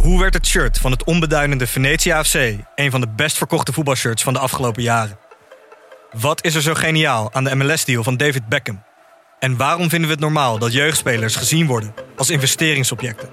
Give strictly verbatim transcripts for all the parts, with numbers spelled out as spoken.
Hoe werd het shirt van het onbeduidende Venetia F C een van de best verkochte voetbalshirts van de afgelopen jaren? Wat is er zo geniaal aan de M L S-deal van David Beckham? En waarom vinden we het normaal dat jeugdspelers gezien worden als investeringsobjecten?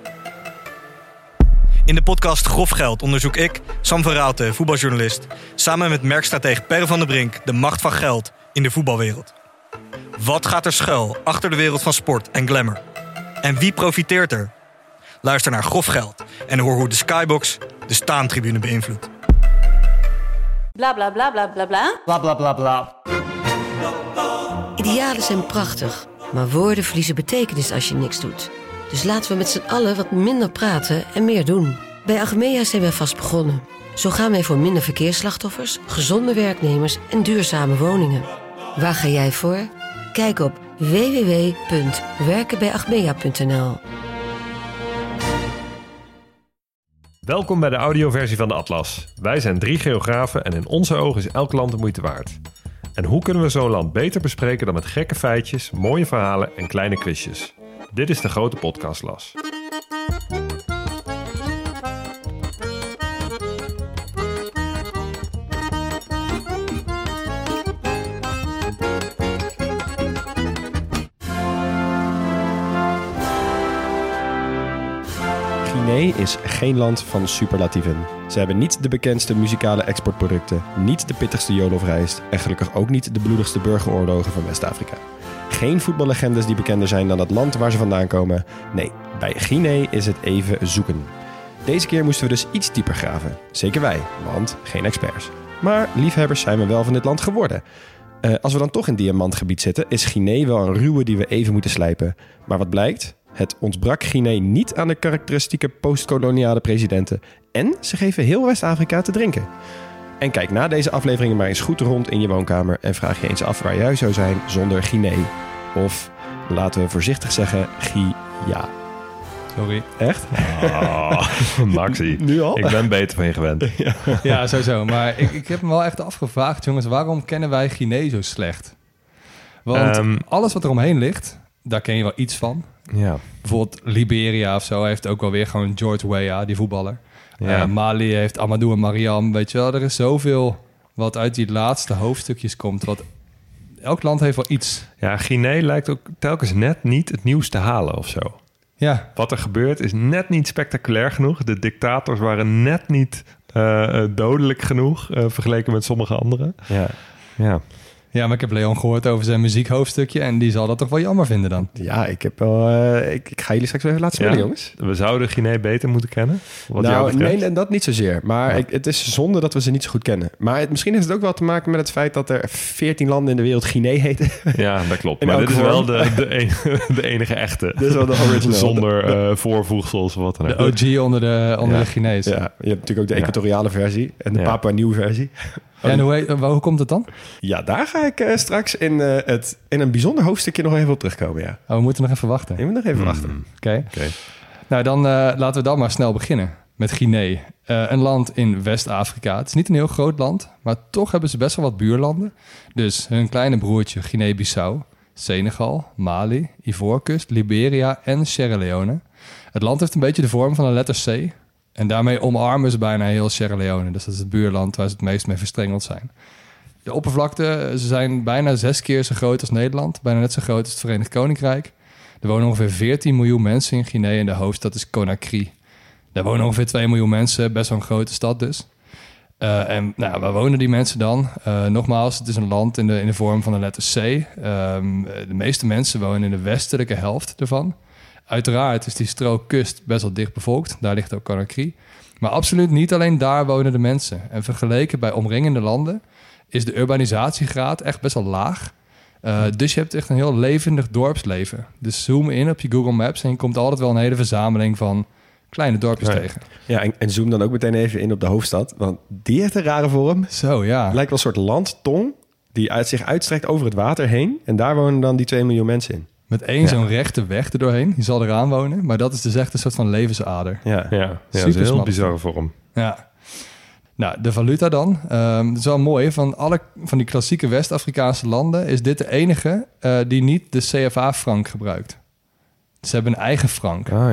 In de podcast Grof Geld onderzoek ik, Sam van Raalte, voetbaljournalist, samen met merkstratege Per van der Brink de macht van geld in de voetbalwereld. Wat gaat er schuil achter de wereld van sport en glamour? En wie profiteert er? Luister naar Grof Geld en hoor hoe de Skybox de staantribune beïnvloedt. Bla bla bla bla bla bla. Bla bla bla bla. Idealen zijn prachtig, maar woorden verliezen betekenis als je niks doet. Dus laten we met z'n allen wat minder praten en meer doen. Bij Achmea zijn wij vast begonnen. Zo gaan wij voor minder verkeersslachtoffers, gezonde werknemers en duurzame woningen. Waar ga jij voor? Kijk op w w w punt werken bij achmea punt n l. Welkom bij de audioversie van de Atlas. Wij zijn drie geografen en in onze ogen is elk land de moeite waard. En hoe kunnen we zo'n land beter bespreken dan met gekke feitjes, mooie verhalen en kleine quizjes? Dit is de grote podcastlas. Guinea is geen land van superlatieven. Ze hebben niet de bekendste muzikale exportproducten, niet de pittigste jolofrijst en gelukkig ook niet de bloedigste burgeroorlogen van West-Afrika. Geen voetballegendes die bekender zijn dan het land waar ze vandaan komen. Nee, bij Guinea is het even zoeken. Deze keer moesten we dus iets dieper graven. Zeker wij, want geen experts. Maar liefhebbers zijn we wel van dit land geworden. Uh, als we dan toch in diamantgebied zitten, is Guinea wel een ruwe die we even moeten slijpen. Maar wat blijkt? Het ontbrak Guinea niet aan de karakteristieke postkoloniale presidenten. En ze geven heel West-Afrika te drinken. En kijk na deze afleveringen maar eens goed rond in je woonkamer en vraag je eens af waar jij zou zijn zonder Guinea. Of, laten we voorzichtig zeggen, Gia. Sorry. Echt? Oh, Maxi. Nu al? Ik ben beter van je gewend. Ja, ja sowieso. Maar ik, ik heb me wel echt afgevraagd, jongens, waarom kennen wij Guinea zo slecht? Want um, alles wat er omheen ligt, daar ken je wel iets van. Ja. Bijvoorbeeld Liberia of zo heeft ook wel weer gewoon George Weah, die voetballer. Ja. Uh, Mali heeft Amadou en Mariam. Weet je wel, er is zoveel wat uit die laatste hoofdstukjes komt. Wat, elk land heeft wel iets. Ja, Guinea lijkt ook telkens net niet het nieuws te halen of zo. Ja. Wat er gebeurt is net niet spectaculair genoeg. De dictators waren net niet uh, dodelijk genoeg uh, vergeleken met sommige anderen. Ja. Ja. Ja, maar ik heb Leon gehoord over zijn muziekhoofdstukje en die zal dat toch wel jammer vinden dan? Ja, ik heb wel. Uh, ik, ik ga jullie straks even laten spelen, ja. jongens. We zouden Guinea beter moeten kennen. Wat nou, nee, en dat niet zozeer. Maar ja. ik, het is zonde dat we ze niet zo goed kennen. Maar het, misschien heeft het ook wel te maken met het feit dat er veertien landen in de wereld Guinea heten. Ja, dat klopt. Maar dit is wel de, de, enige, de enige echte. Dit is wel de original. Zonder uh, voorvoegsels of wat dan ook. De O G onder de, onder ja. de Chinees. Ja, je hebt natuurlijk ook de equatoriale ja. versie en de ja. Papua Nieuw versie. En hoe, hoe komt het dan? Ja, daar ga ik uh, straks in, uh, het, in een bijzonder hoofdstukje nog even op terugkomen. Ja. Oh, we moeten nog even wachten. Je moet nog even mm. wachten. Oké. Okay. Okay. Nou, dan uh, laten we dan maar snel beginnen met Guinea. Uh, een land in West-Afrika. Het is niet een heel groot land, maar toch hebben ze best wel wat buurlanden. Dus hun kleine broertje Guinea-Bissau, Senegal, Mali, Ivoorkust, Liberia en Sierra Leone. Het land heeft een beetje de vorm van een letter C. En daarmee omarmen ze bijna heel Sierra Leone. Dus dat is het buurland waar ze het meest mee verstrengeld zijn. De oppervlakte, ze zijn bijna zes keer zo groot als Nederland. Bijna net zo groot als het Verenigd Koninkrijk. Er wonen ongeveer veertien miljoen mensen in Guinea en de hoofdstad is Conakry. Daar wonen ongeveer twee miljoen mensen, best wel een grote stad dus. Uh, en nou, waar wonen die mensen dan? Uh, nogmaals, het is een land in de, in de vorm van een letter C. Um, de meeste mensen wonen in de westelijke helft ervan. Uiteraard is die strook kust best wel dicht bevolkt. Daar ligt ook Conakry. Maar absoluut niet alleen daar wonen de mensen. En vergeleken bij omringende landen is de urbanisatiegraad echt best wel laag. Uh, dus je hebt echt een heel levendig dorpsleven. Dus zoom in op je Google Maps en je komt altijd wel een hele verzameling van kleine dorpjes ja. tegen. Ja, en, en zoom dan ook meteen even in op de hoofdstad. Want die heeft een rare vorm. Zo, ja. Het lijkt wel een soort landtong die uit zich uitstrekt over het water heen. En daar wonen dan die twee miljoen mensen in. Met één ja. zo'n rechte weg erdoorheen. Je zal eraan wonen. Maar dat is dus echt een soort van levensader. Ja, ja. ja dat is een heel bizarre vorm. Ja. Nou, de valuta dan. Um, dat is wel mooi. Van alle van die klassieke West-Afrikaanse landen is dit de enige uh, die niet de C F A-frank gebruikt. Ze hebben een eigen frank. Ah ja.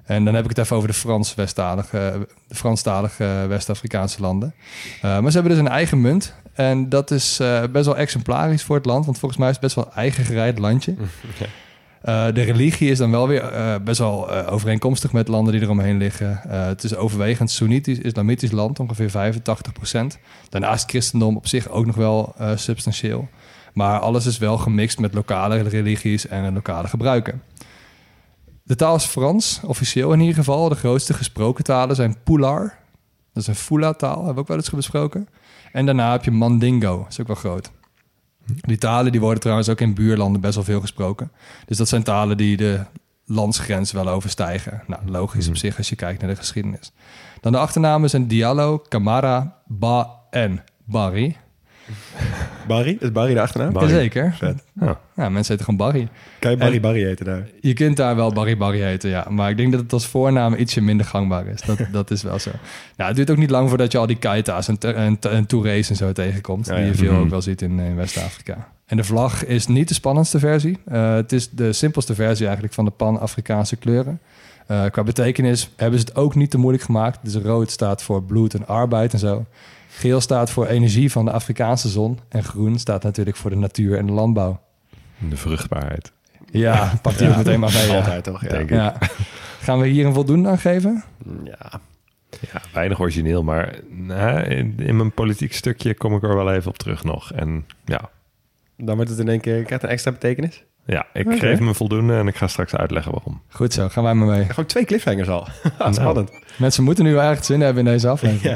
En dan heb ik het even over de Frans-Westalige, de Franstalige West-Afrikaanse landen. Uh, maar ze hebben dus een eigen munt. En dat is uh, best wel exemplarisch voor het land. Want volgens mij is het best wel een eigen gereid landje. Okay. Uh, de religie is dan wel weer uh, best wel uh, overeenkomstig met landen die eromheen liggen. Uh, het is overwegend Soenitisch, islamitisch land, ongeveer vijfentachtig procent. Daarnaast christendom op zich ook nog wel uh, substantieel. Maar alles is wel gemixt met lokale religies en lokale gebruiken. De taal is Frans, officieel in ieder geval. De grootste gesproken talen zijn Pulaar. Dat is een Fula-taal, hebben we ook wel eens besproken. En daarna heb je Mandingo, dat is ook wel groot. Die talen die worden trouwens ook in buurlanden best wel veel gesproken. Dus dat zijn talen die de landsgrens wel overstijgen. Nou, logisch op zich als je kijkt naar de geschiedenis. Dan de achternamen zijn Diallo, Camara, Ba en Barry. Barry? Is Barry de achternaam? Jazeker. Vet. Ja. Ja, mensen heten gewoon Barry. Kan je Barry En Barry heten daar? Je kunt daar wel Barry Barry heten, ja. Maar ik denk dat het als voornaam ietsje minder gangbaar is. Dat, dat is wel zo. Nou, het duurt ook niet lang voordat je al die Keita's en, en, en Tourés en zo tegenkomt. Ja, ja. Die je veel Mm-hmm. ook wel ziet in, in West-Afrika. En de vlag is niet de spannendste versie. Uh, het is de simpelste versie eigenlijk van de Pan-Afrikaanse kleuren. Uh, qua betekenis hebben ze het ook niet te moeilijk gemaakt. Dus rood staat voor bloed en arbeid en zo. Geel staat voor energie van de Afrikaanse zon. En groen staat natuurlijk voor de natuur en de landbouw. De vruchtbaarheid. Ja, pak die ook meteen maar mee. Ja. Altijd toch? Ja. Denk ik. Ja. Gaan we hier een voldoende aan geven? Ja. Ja, weinig origineel, maar nou, in, in mijn politiek stukje kom ik er wel even op terug nog. En ja, Dan wordt het in één keer, krijgt een extra betekenis. ja ik Oké. geef hem een voldoende en ik ga straks uitleggen waarom. Goed zo, gaan wij maar mee. Gewoon twee cliffhangers al. Ah, spannend. Mensen moeten nu eigenlijk zin hebben in deze aflevering. Ja.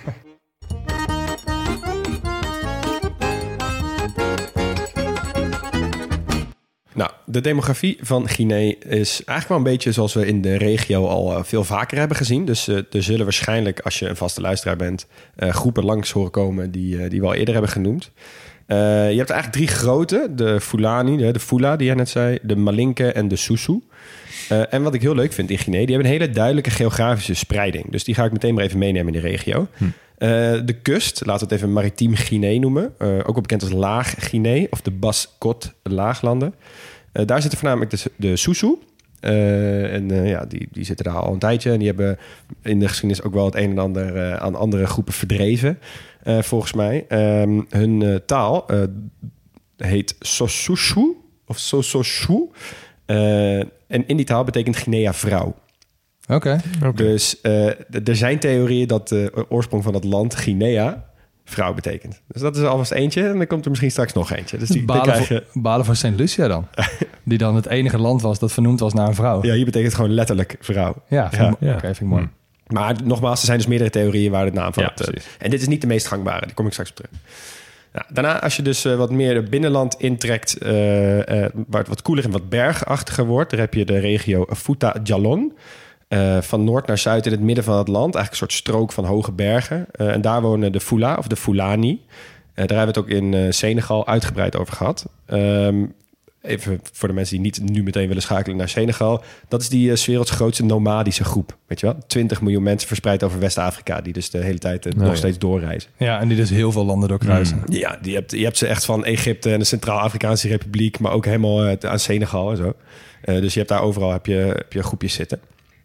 Nou, de demografie van Guinea is eigenlijk wel een beetje zoals we in de regio al uh, veel vaker hebben gezien. Dus uh, er zullen waarschijnlijk, als je een vaste luisteraar bent, uh, groepen langs horen komen die, uh, die we al eerder hebben genoemd. Uh, je hebt eigenlijk drie grote. De Fulani, de, de Fula die jij net zei, de Malinke en de Susu. Uh, en wat ik heel leuk vind in Guinea, die hebben een hele duidelijke geografische spreiding. Dus die ga ik meteen maar even meenemen in de regio. Hm. Uh, de kust, laten we het even maritiem Guinea noemen. Uh, ook wel bekend als Laag Guinea of de Bas-Kot laaglanden. Uh, daar zitten voornamelijk de, de Susu. Uh, en uh, ja, die, die zitten daar al een tijdje. En die hebben in de geschiedenis ook wel het een en ander uh, aan andere groepen verdreven. Uh, volgens mij. Um, hun uh, taal uh, heet Sosushu of Sososhu. Uh, en in die taal betekent Guinea vrouw. Oké. Okay. Okay. Dus uh, d- er zijn theorieën dat de oorsprong van het land Guinea vrouw betekent. Dus dat is alvast eentje. En dan komt er misschien straks nog eentje. Dus die, balen, die krijg je... voor, balen voor Saint Lucia dan. Die dan het enige land was dat vernoemd was naar een vrouw. Ja, hier betekent gewoon letterlijk vrouw. Ja, vind, ja. ja. Oké, okay, vind ik mooi. Hmm. Maar nogmaals, er zijn dus meerdere theorieën waar de naam van ja, het... Uh, en dit is niet de meest gangbare. Die kom ik straks op terug. Nou, daarna, als je dus uh, wat meer het binnenland intrekt, uh, uh, waar het wat koeler en wat bergachtiger wordt, daar heb je de regio Fouta Djallon. Uh, van noord naar zuid in het midden van het land. Eigenlijk een soort strook van hoge bergen. Uh, en daar wonen de Fula of de Fulani. Uh, daar hebben we het ook in uh, Senegal uitgebreid over gehad. Um, even voor de mensen die niet nu meteen willen schakelen naar Senegal. Dat is die uh, 's werelds grootste nomadische groep. Weet je wel? twintig miljoen mensen verspreid over West-Afrika. Die dus de hele tijd uh, oh, nog ja. steeds doorreizen. Ja, en die dus heel veel landen doorkruisen. Mm. Ja, die hebt, je hebt ze echt van Egypte en de Centraal-Afrikaanse Republiek. Maar ook helemaal uh, aan Senegal en zo. Uh, dus je hebt daar overal heb je, heb je groepjes zitten.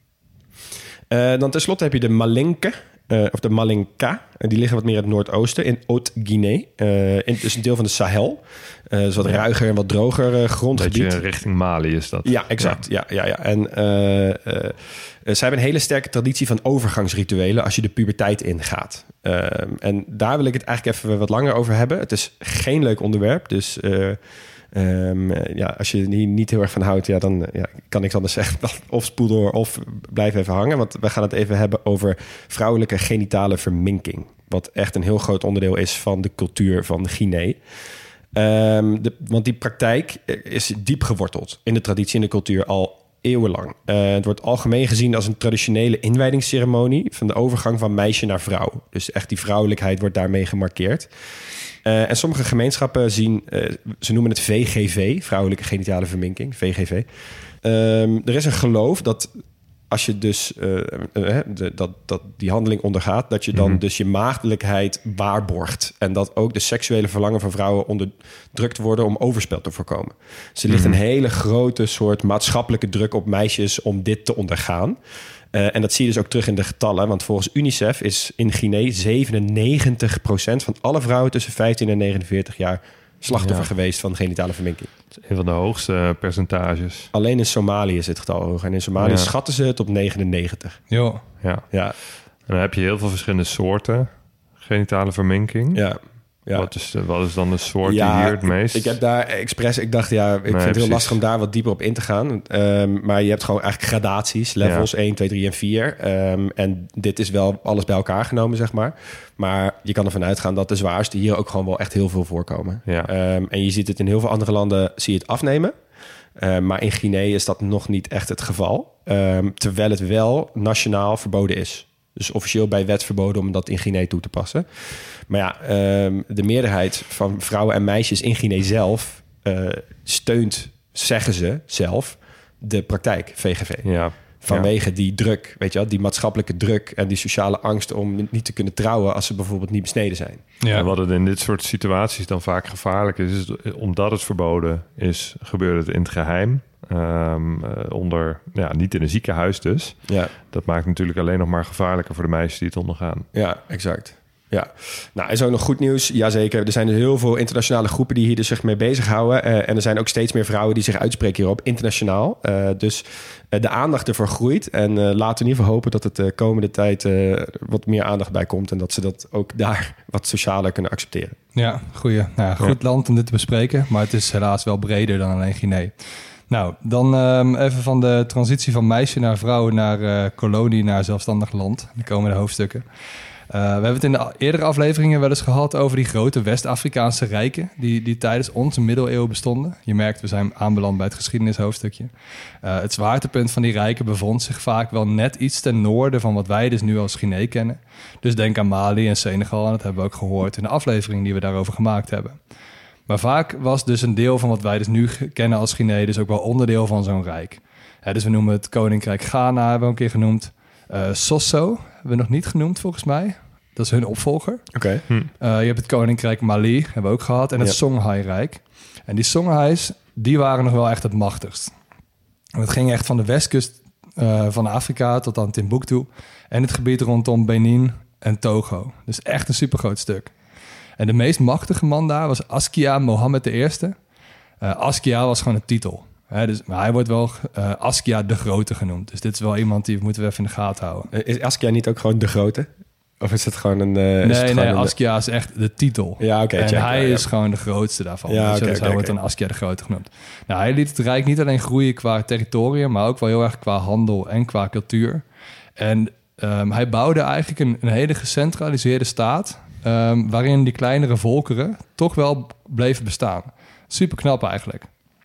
Uh, dan tenslotte heb je de Malinke, uh, of de Malinka. En die liggen wat meer in het noordoosten, in Haute-Guinea. Uh, in, dus een deel van de Sahel. Uh, dus wat ja. ruiger en wat droger uh, grondgebied. Beetje richting Mali is dat. Ja, exact. Ja. Ja, ja, ja. En uh, uh, uh, zij hebben een hele sterke traditie van overgangsrituelen als je de puberteit ingaat. Uh, en daar wil ik het eigenlijk even wat langer over hebben. Het is geen leuk onderwerp, dus... Uh, Um, ja, als je hier niet heel erg van houdt, ja, dan ja, kan niks anders zeggen dan of spoel door of blijf even hangen. Want we gaan het even hebben over vrouwelijke genitale verminking. Wat echt een heel groot onderdeel is van de cultuur van Guinea. Um, de, want die praktijk is diep geworteld in de traditie en de cultuur al eeuwenlang. Uh, het wordt algemeen gezien als een traditionele inwijdingsceremonie van de overgang van meisje naar vrouw. Dus echt die vrouwelijkheid wordt daarmee gemarkeerd. Uh, en sommige gemeenschappen zien, uh, ze noemen het V G V, vrouwelijke genitale verminking, V G V. Um, er is een geloof dat als je dus uh, uh, de, dat, dat die handeling ondergaat, dat je dan mm-hmm. dus je maagdelijkheid waarborgt. En dat ook de seksuele verlangen van vrouwen onderdrukt worden om overspel te voorkomen. Dus er ligt mm-hmm. een hele grote soort maatschappelijke druk op meisjes om dit te ondergaan. Uh, en dat zie je dus ook terug in de getallen. Want volgens UNICEF is in Guinea zevenennegentig procent van alle vrouwen tussen vijftien en negenenveertig jaar slachtoffer ja. geweest van genitale verminking. Dat is een van de hoogste percentages. Alleen in Somalië is dit getal hoog. En in Somalië ja. schatten ze het op negenennegentig. Jo. Ja. ja. En dan heb je heel veel verschillende soorten genitale verminking. Ja. Ja. Wat, is, wat is dan de soort ja, die hier het meest... Ik, ik heb daar expres... Ik dacht, ja, ik nee, vind het heel precies. lastig om daar wat dieper op in te gaan. Um, maar je hebt gewoon eigenlijk gradaties. Levels ja. één, twee, drie en vier. Um, en dit is wel alles bij elkaar genomen, zeg maar. Maar je kan ervan uitgaan dat de zwaarste hier ook gewoon wel echt heel veel voorkomen. Ja. Um, en je ziet het in heel veel andere landen, zie je het afnemen. Um, maar in Guinea is dat nog niet echt het geval. Um, terwijl het wel nationaal verboden is. Dus officieel bij wet verboden om dat in Guinea toe te passen. Maar ja, um, de meerderheid van vrouwen en meisjes in Guinea zelf uh, steunt, zeggen ze zelf, de praktijk V G V. Ja. Vanwege ja. die druk, weet je wel, die maatschappelijke druk en die sociale angst om niet te kunnen trouwen als ze bijvoorbeeld niet besneden zijn. Ja. En wat het in dit soort situaties dan vaak gevaarlijk is, is omdat het verboden is, gebeurt het in het geheim. Um, uh, onder, ja, niet in een ziekenhuis dus. Ja. Dat maakt natuurlijk alleen nog maar gevaarlijker voor de meisjes die het ondergaan. Ja, exact. Ja, nou, is ook nog goed nieuws. Jazeker, er zijn dus heel veel internationale groepen die hier dus zich mee bezighouden. Uh, en er zijn ook steeds meer vrouwen die zich uitspreken hierop, internationaal. Uh, dus uh, de aandacht ervoor groeit. En uh, laten we in ieder geval hopen dat het de komende tijd uh, wat meer aandacht bij komt. En dat ze dat ook daar wat socialer kunnen accepteren. Ja, goeie. Nou, goed ja. land om dit te bespreken. Maar het is helaas wel breder dan alleen Guinea. Nou, dan um, even van de transitie van meisje naar vrouw naar uh, kolonie naar zelfstandig land. De komende hoofdstukken. Uh, we hebben het in de eerdere afleveringen wel eens gehad over die grote West-Afrikaanse rijken die, die tijdens onze middeleeuwen bestonden. Je merkt, we zijn aanbeland bij het geschiedenishoofdstukje. Uh, het zwaartepunt van die rijken bevond zich vaak wel net iets ten noorden van wat wij dus nu als Guinea kennen. Dus denk aan Mali en Senegal, en dat hebben we ook gehoord in de aflevering die we daarover gemaakt hebben. Maar vaak was dus een deel van wat wij dus nu kennen als Guinea dus ook wel onderdeel van zo'n rijk. Ja, dus we noemen het Koninkrijk Ghana, hebben we een keer genoemd. Uh, Sosso hebben we nog niet genoemd volgens mij. Dat is hun opvolger. Oké. Okay. Hm. Uh, je hebt het Koninkrijk Mali, hebben we ook gehad. En het yep. Songhai-rijk. En die Songhais, die waren nog wel echt het machtigst. En het ging echt van de westkust uh, van Afrika tot aan Timbuktu. En het gebied rondom Benin en Togo. Dus echt een supergroot stuk. En de meest machtige man daar was Askia Mohammed de Eerste. Uh, Askia was gewoon een titel. He, dus, maar hij wordt wel uh, Askia de Grote genoemd. Dus dit is wel iemand die moeten we even in de gaten houden. Uh, is Askia niet ook gewoon de Grote? Of is het gewoon een... Uh, nee, nee, een... Askia is echt de titel. Ja, oké. Okay, en hij ja, ja. is gewoon de grootste daarvan. Ja, dus, okay, dus okay, hij wordt okay. dan Askia de Grote genoemd. Nou, hij liet het Rijk niet alleen groeien qua territorium, maar ook wel heel erg qua handel en qua cultuur. En um, hij bouwde eigenlijk een, een hele gecentraliseerde staat, um, waarin die kleinere volkeren toch wel bleven bestaan. Super knap eigenlijk.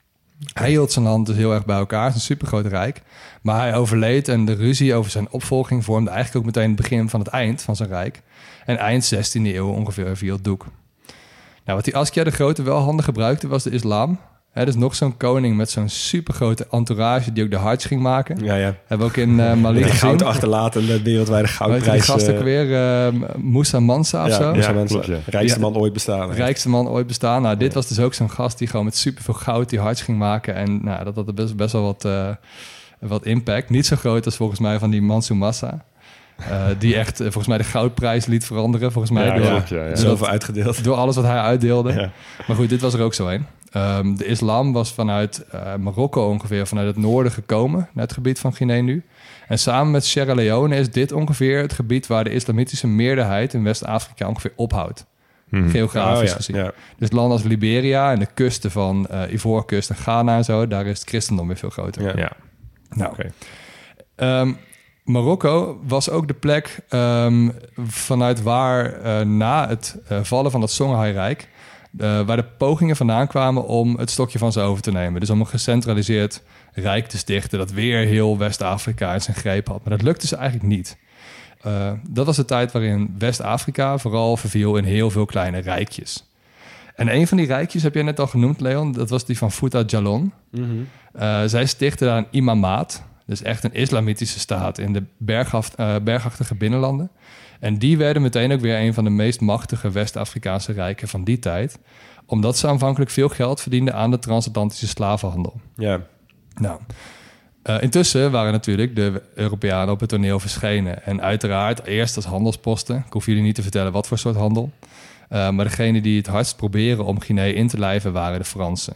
Hij hield zijn land dus heel erg bij elkaar. Het is een supergroot rijk. Maar hij overleed en de ruzie over zijn opvolging vormde eigenlijk ook meteen het begin van het eind van zijn rijk. En eind zestiende eeuw ongeveer viel het doek. Nou, wat die Askia de Grote wel handig gebruikte was de islam. He, dus nog zo'n koning met zo'n supergrote entourage die ook de hajj ging maken. Ja, ja. Hebben we ook in uh, Mali gezien. Goud achterlaten, de wereldwijde goudprijs. Die gast ook weer, uh, Moussa Mansa of ja, zo. Moussa Mansa. Ja, klopt, ja. Rijkste ja, man ooit bestaan. Rijkste man ooit bestaan. Nou, dit ja. was dus ook zo'n gast die gewoon met superveel goud die hajj ging maken. En nou, dat had best, best wel wat, uh, wat impact. Niet zo groot als volgens mij van die Mansour Massa. Uh, die echt uh, volgens mij de goudprijs liet veranderen. Volgens mij ja, door, klopt, ja, ja. Zoveel uitgedeeld. door alles wat hij uitdeelde. Ja. Maar goed, dit was er ook zo een. Um, de islam was vanuit uh, Marokko ongeveer, vanuit het noorden gekomen, naar het gebied van Guinea nu. En samen met Sierra Leone is dit ongeveer het gebied waar de islamitische meerderheid in West-Afrika ongeveer ophoudt. Hmm. Geografisch oh, ja. gezien. Ja. Dus landen als Liberia en de kusten van uh, Ivoorkust en Ghana en zo, daar is het christendom weer veel groter. Ja. ja. Nou, okay. um, Marokko was ook de plek um, vanuit waar uh, na het uh, vallen van het Songhai-rijk Uh, waar de pogingen vandaan kwamen om het stokje van ze over te nemen. Dus om een gecentraliseerd rijk te stichten dat weer heel West-Afrika in zijn greep had. Maar dat lukte ze eigenlijk niet. Uh, dat was de tijd waarin West-Afrika vooral verviel in heel veel kleine rijkjes. En een van die rijkjes heb jij net al genoemd, Leon. Dat was die van Fouta Djallon. Mm-hmm. Uh, zij stichtte daar een imamaat. Dus echt een islamitische staat in de bergaf, uh, bergachtige binnenlanden. En die werden meteen ook weer een van de meest machtige West-Afrikaanse rijken van die tijd. Omdat ze aanvankelijk veel geld verdienden aan de transatlantische slavenhandel. Ja. Nou, uh, intussen waren natuurlijk de Europeanen op het toneel verschenen. En uiteraard eerst als handelsposten. Ik hoef jullie niet te vertellen wat voor soort handel. Uh, maar degene die het hardst proberen om Guinea in te lijven waren de Fransen.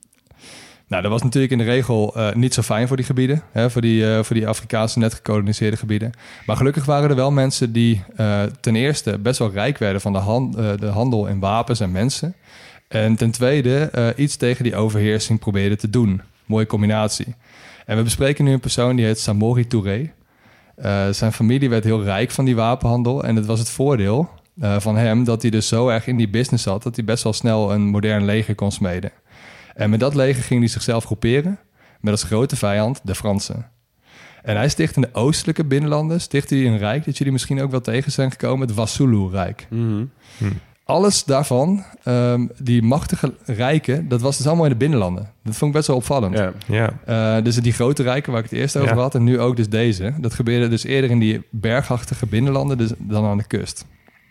Nou, dat was natuurlijk in de regel uh, niet zo fijn voor die gebieden. Hè, voor, die, uh, voor die Afrikaanse net gekoloniseerde gebieden. Maar gelukkig waren er wel mensen die uh, ten eerste best wel rijk werden van de, hand, uh, de handel in wapens en mensen. En ten tweede uh, iets tegen die overheersing probeerden te doen. Mooie combinatie. En we bespreken nu een persoon die heet Samori Touré. Uh, zijn familie werd heel rijk van die wapenhandel. En het was het voordeel uh, van hem dat hij dus zo erg in die business zat... dat hij best wel snel een modern leger kon smeden. En met dat leger ging hij zichzelf groeperen... met als grote vijand de Fransen. En hij sticht in de oostelijke binnenlanden... stichtte hij een rijk dat jullie misschien ook wel tegen zijn gekomen... het Wassoulou-rijk. Mm-hmm. Hm. Alles daarvan, um, die machtige rijken... dat was dus allemaal in de binnenlanden. Dat vond ik best wel opvallend. Ja. Ja. Uh, dus die grote rijken waar ik het eerst over Ja. had... en nu ook dus deze. Dat gebeurde dus eerder in die bergachtige binnenlanden... Dus dan aan de kust.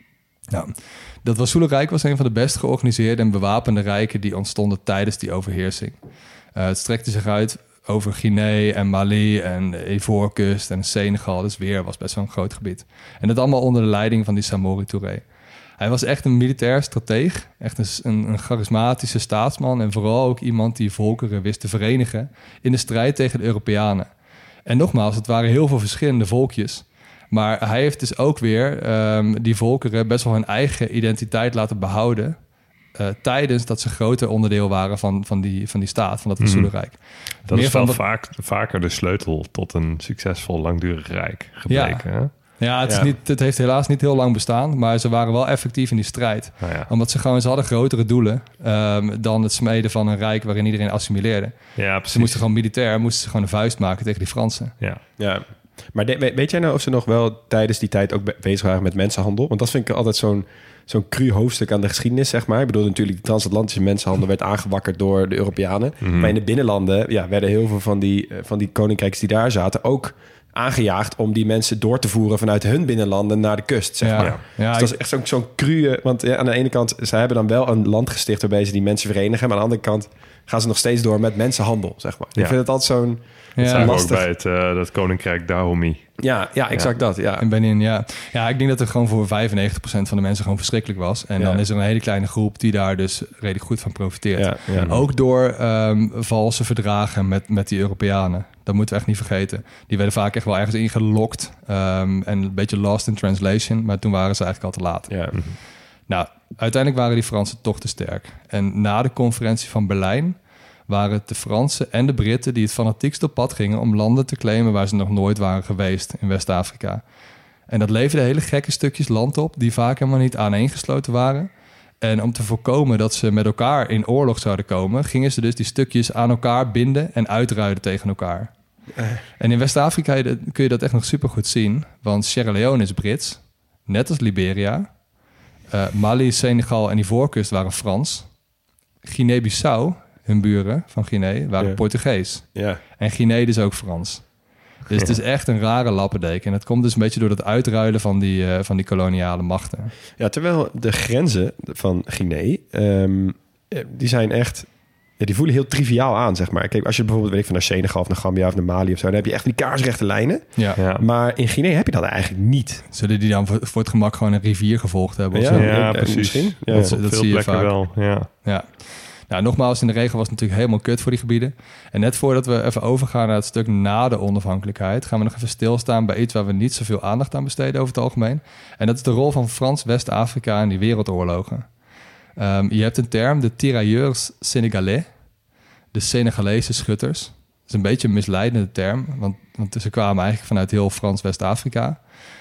Nou, dat Wassoulou-rijk was een van de best georganiseerde... en bewapende rijken die ontstonden tijdens die overheersing. Uh, het strekte zich uit over Guinea en Mali en de Ivoorkust en Senegal. Dus weer was best wel een groot gebied. En dat allemaal onder de leiding van die Samori Touré. Hij was echt een militair strateeg, echt een, een, een charismatische staatsman... en vooral ook iemand die volkeren wist te verenigen... in de strijd tegen de Europeanen. En nogmaals, het waren heel veel verschillende volkjes... maar hij heeft dus ook weer um, die volkeren best wel hun eigen identiteit laten behouden... Uh, tijdens dat ze groter onderdeel waren van, van, die, van die staat, van dat Wassoulou-rijk. Dat Meer is wel van vaak, vaker de sleutel tot een succesvol langdurig rijk gebleken. Ja. Hè? Ja, het, is Ja. niet, het heeft helaas niet heel lang bestaan... maar ze waren wel effectief in die strijd. Nou ja. Omdat ze gewoon, ze hadden grotere doelen... Um, dan het smeden van een rijk waarin iedereen assimileerde. Ja, precies. Ze moesten gewoon militair, moesten ze gewoon een vuist maken tegen die Fransen. Ja. Ja. Maar de- weet, weet jij nou of ze nog wel tijdens die tijd ook be- bezig waren met mensenhandel? Want dat vind ik altijd zo'n, zo'n cru hoofdstuk aan de geschiedenis, zeg maar. Ik bedoel, natuurlijk, de transatlantische mensenhandel werd aangewakkerd door de Europeanen. Mhm. Maar in de binnenlanden ja, werden heel veel van die, eh, van die koninkrijks die daar zaten ook aangejaagd om die mensen door te voeren vanuit hun binnenlanden naar de kust, zeg Ja. maar. Ja. Dus ik- dat is echt zo'n, zo'n cru... Want ja, aan de ene kant, ze hebben dan wel een land gesticht waarbij ze die mensen verenigen. Maar aan de andere kant gaan ze nog steeds door met mensenhandel, zeg maar. Ja. Ik vind het altijd zo'n... Ja. Zijn we ook lastig. bij het, uh, dat koninkrijk Dahomey. Ja, ja, exact dat. Ja. In Benin, ja. Ja, ik denk dat het gewoon voor vijfennegentig procent van de mensen gewoon verschrikkelijk was. En Ja. dan is er een hele kleine groep die daar dus redelijk goed van profiteert. Ja, ja. Ook door um, valse verdragen met, met die Europeanen. Dat moeten we echt niet vergeten. Die werden vaak echt wel ergens ingelokt. Um, en een beetje lost in translation. Maar toen waren ze eigenlijk al te laat. Ja. Nou, uiteindelijk waren die Fransen toch te sterk. En na de conferentie van Berlijn waren het de Fransen en de Britten die het fanatiekst op pad gingen om landen te claimen waar ze nog nooit waren geweest in West-Afrika. En dat leverde hele gekke stukjes land op die vaak helemaal niet aaneengesloten waren. En om te voorkomen dat ze met elkaar in oorlog zouden komen, gingen ze dus die stukjes aan elkaar binden en uitruiden tegen elkaar. Uh. En in West-Afrika kun je dat echt nog supergoed zien, want Sierra Leone is Brits, net als Liberia. Uh, Mali, Senegal en Ivoorkust waren Frans. Guinea-Bissau, hun buren van Guinea, waren Ja. Portugees. Ja. En Guinea dus ook Frans. Dus het is echt een rare lappendeken. En dat komt dus een beetje door het uitruilen van die, uh, van die koloniale machten. Ja, terwijl de grenzen van Guinea, um, die zijn echt... Ja, die voelen heel triviaal aan, zeg maar. Kijk, als je bijvoorbeeld weet ik, van naar Senegal of naar Gambia of naar Mali of zo, dan heb je echt die kaarsrechte lijnen. Ja. Ja. Maar in Guinea heb je dat eigenlijk niet. Zullen die dan voor, voor het gemak gewoon een rivier gevolgd hebben? Of Ja, zo? Ja, ja, precies. misschien. Ja, Dat- ja. Op dat veel zie je plekken vaak. wel. Ja. Ja. Nou, nogmaals, in de regel was het natuurlijk helemaal kut voor die gebieden. En net voordat we even overgaan naar het stuk na de onafhankelijkheid, gaan we nog even stilstaan bij iets waar we niet zoveel aandacht aan besteden over het algemeen. En dat is de rol van Frans West-Afrika in die wereldoorlogen. Um, je hebt een term, de tirailleurs sénégalais, de Senegalese schutters. Dat is een beetje een misleidende term, want, want ze kwamen eigenlijk vanuit heel Frans West-Afrika.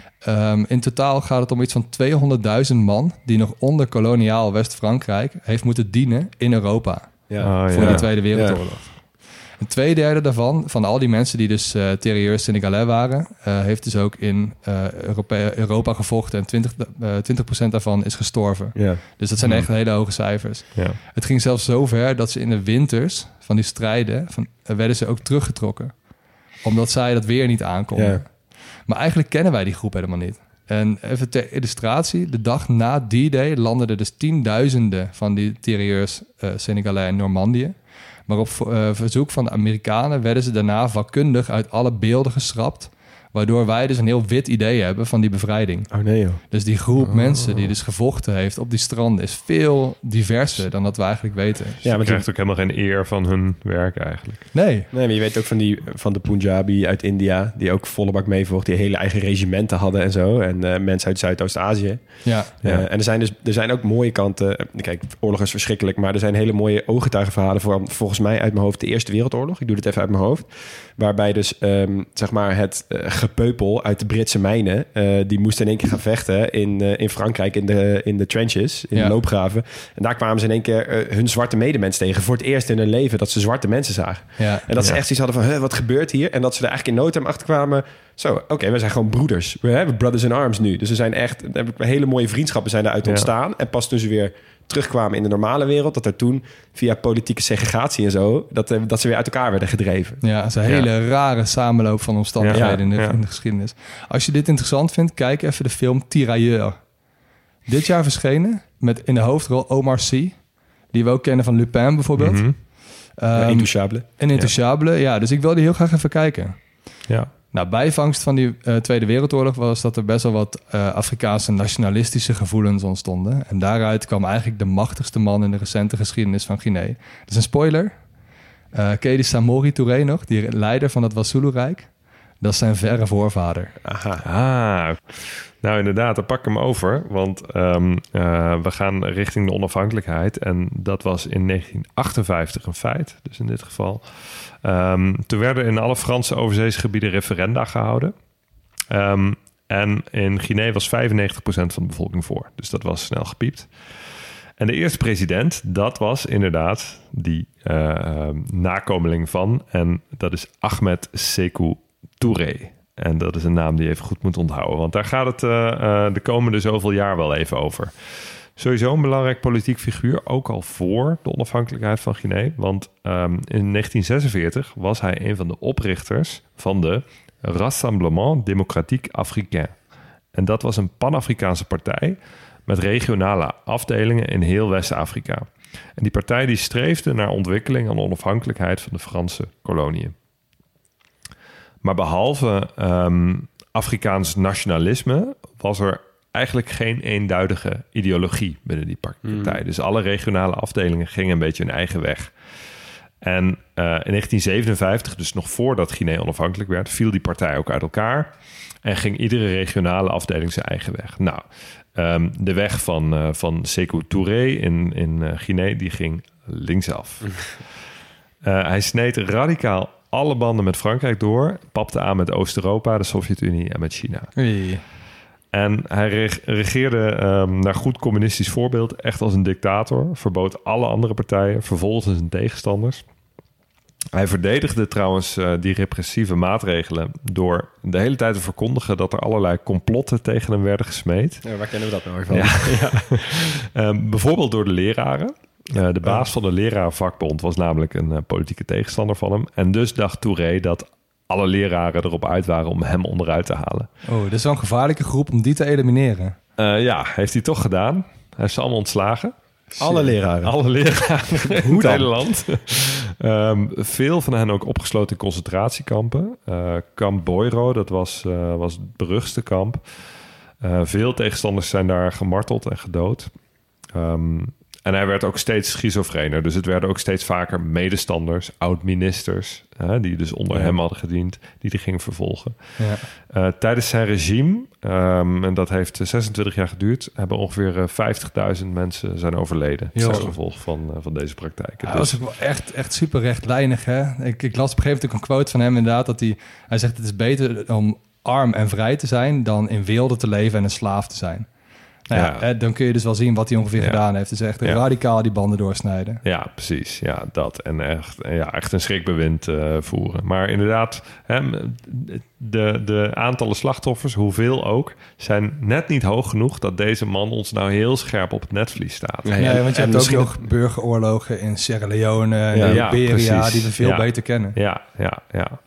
Um, in totaal gaat het om iets van tweehonderdduizend man die nog onder koloniaal West-Frankrijk heeft moeten dienen in Europa Ja. Oh, voor ja. de Tweede Wereldoorlog. Een tweederde daarvan, van al die mensen die dus uh, tirailleurs Senegalais waren, uh, heeft dus ook in uh, Europa, Europa gevochten en twintig, uh, twintig procent daarvan is gestorven. Ja. Dus dat zijn Hmm. echt hele hoge cijfers. Ja. Het ging zelfs zo ver dat ze in de winters van die strijden, van, uh, werden ze ook teruggetrokken. Omdat zij dat weer niet aankonden. Ja. Maar eigenlijk kennen wij die groep helemaal niet. En even ter illustratie, de dag na D-Day landden er dus tienduizenden van die tirailleurs uh, Senegalais in Normandië. Maar op uh, verzoek van de Amerikanen werden ze daarna vakkundig uit alle beelden geschrapt. Waardoor wij dus een heel wit idee hebben van die bevrijding. Oh nee joh. Dus die groep oh. mensen die dus gevochten heeft op die stranden is veel diverser dan dat we eigenlijk weten. Dus Ja, je maar krijgt ook helemaal geen eer van hun werk eigenlijk. Nee. Nee, maar je weet ook van, die, van de Punjabi uit India, die ook volle bak meevocht, die hele eigen regimenten hadden en zo. En uh, mensen uit Zuidoost-Azië. Ja. Uh, Ja. en er zijn dus er zijn ook mooie kanten. Kijk, oorlog is verschrikkelijk, maar er zijn hele mooie ooggetuigenverhalen voor, volgens mij uit mijn hoofd de Eerste Wereldoorlog. Ik doe dit even uit mijn hoofd. Waarbij dus um, zeg maar het uh, gepeupel uit de Britse mijnen, uh, die moesten in één keer gaan vechten in, uh, in Frankrijk in de, in de trenches, in Ja. de loopgraven. En daar kwamen ze in één keer uh, hun zwarte medemens tegen. Voor het eerst in hun leven dat ze zwarte mensen zagen. Ja. En dat ze Ja. echt zoiets hadden van, huh, wat gebeurt hier? En dat ze er eigenlijk in no time achter kwamen. Zo, oké, okay, we zijn gewoon broeders. We hebben brothers in arms nu. Dus we zijn echt, hele mooie vriendschappen zijn daaruit Ja. ontstaan. En pas toen ze weer terugkwamen in de normale wereld, dat er toen via politieke segregatie en zo, dat, dat ze weer uit elkaar werden gedreven. Ja, het is een hele rare samenloop van omstandigheden Ja, in, de, ja. in de geschiedenis. Als je dit interessant vindt, kijk even de film Tirailleur. Dit jaar verschenen met in de hoofdrol Omar Sy, die we ook kennen van Lupin bijvoorbeeld. Mhm. Ehm, Intouchable. en Intouchable, ja. Dus ik wil die heel graag even kijken. Ja. Nou, bijvangst van die uh, Tweede Wereldoorlog was dat er best wel wat uh, Afrikaanse nationalistische gevoelens ontstonden. En daaruit kwam eigenlijk de machtigste man in de recente geschiedenis van Guinea. Dat is een spoiler. Uh, ken je die Samori Touré nog? Die leider van het Wassoulou-rijk? Dat is zijn verre voorvader. Aha. Ah, nou inderdaad, dan pak ik hem over. Want um, uh, we gaan richting de onafhankelijkheid. En dat was in negentien achtenvijftig een feit. Dus in dit geval. Um, toen werden in alle Franse overzeese gebieden referenda gehouden. Um, en in Guinea was vijfennegentig procent van de bevolking voor. Dus dat was snel gepiept. En de eerste president, dat was inderdaad die uh, uh, nakomeling van. En dat is Ahmed Sékou Touré. En dat is een naam die je even goed moet onthouden. Want daar gaat het uh, uh, de komende zoveel jaar wel even over. Sowieso een belangrijk politiek figuur, ook al voor de onafhankelijkheid van Guinea. Want um, in negentien zesenveertig was hij een van de oprichters van de Rassemblement Démocratique Africain. En dat was een Pan-Afrikaanse partij met regionale afdelingen in heel West-Afrika. En die partij die streefde naar ontwikkeling en onafhankelijkheid van de Franse koloniën. Maar behalve um, Afrikaans nationalisme was er eigenlijk geen eenduidige ideologie binnen die partij. Mm. Dus alle regionale afdelingen gingen een beetje hun eigen weg. En uh, in negentien zevenenvijftig, dus nog voordat Guinea onafhankelijk werd, viel die partij ook uit elkaar en ging iedere regionale afdeling zijn eigen weg. Nou, um, de weg van, uh, van Sékou Touré in, in uh, Guinea, die ging linksaf. uh, hij sneed radicaal alle banden met Frankrijk door, papte aan met Oost-Europa, de Sovjet-Unie en met China. Hey. En hij reg- regeerde um, naar goed communistisch voorbeeld echt als een dictator. Verbood alle andere partijen, vervolgde zijn tegenstanders. Hij verdedigde trouwens uh, die repressieve maatregelen door de hele tijd te verkondigen dat er allerlei complotten tegen hem werden gesmeed. Ja, waar kennen we dat nou weer van? Ja, ja. Um, bijvoorbeeld door de leraren. Uh, de baas van de lerarenvakbond was namelijk een uh, politieke tegenstander van hem. En dus dacht Touré dat alle leraren erop uit waren om hem onderuit te halen. Oh, dat is wel een gevaarlijke groep om die te elimineren. Uh, ja, heeft hij toch gedaan. Hij heeft ze allemaal ontslagen. Alle leraren. Alle leraren in het hele land. um, veel van hen ook opgesloten in concentratiekampen. Uh, kamp Boiro, dat was, uh, was het beruchtste kamp. Uh, veel tegenstanders zijn daar gemarteld en gedood. Um, en hij werd ook steeds schizofrener. Dus het werden ook steeds vaker medestanders, oud-ministers, hè, die dus onder Ja. hem hadden gediend, die die gingen vervolgen. Ja. Uh, tijdens zijn regime, um, en dat heeft zesentwintig jaar geduurd, hebben ongeveer uh, vijftigduizend mensen zijn overleden Jo. als gevolg van, uh, van deze praktijken. Ja, dat Dus- was ook wel echt, echt super rechtlijnig. Hè? Ik, ik las op een gegeven moment ook een quote van hem inderdaad, dat hij, hij zegt het is beter om arm en vrij te zijn dan in weelde te leven en een slaaf te zijn. Nou ja, Ja. hè, dan kun je dus wel zien wat hij ongeveer Ja. gedaan heeft. Dus echt Ja. radicaal die banden doorsnijden. Ja, precies. Ja, dat. En echt, ja, echt een schrikbewind uh, voeren. Maar inderdaad, hè, de, de aantallen slachtoffers, hoeveel ook, zijn net niet hoog genoeg dat deze man ons nou heel scherp op het netvlies staat. Nee, Ja, en- want je en hebt ook misschien nog burgeroorlogen in Sierra Leone en Ja, in ja, Liberia precies. die we veel Ja. beter kennen. Ja, ja, ja.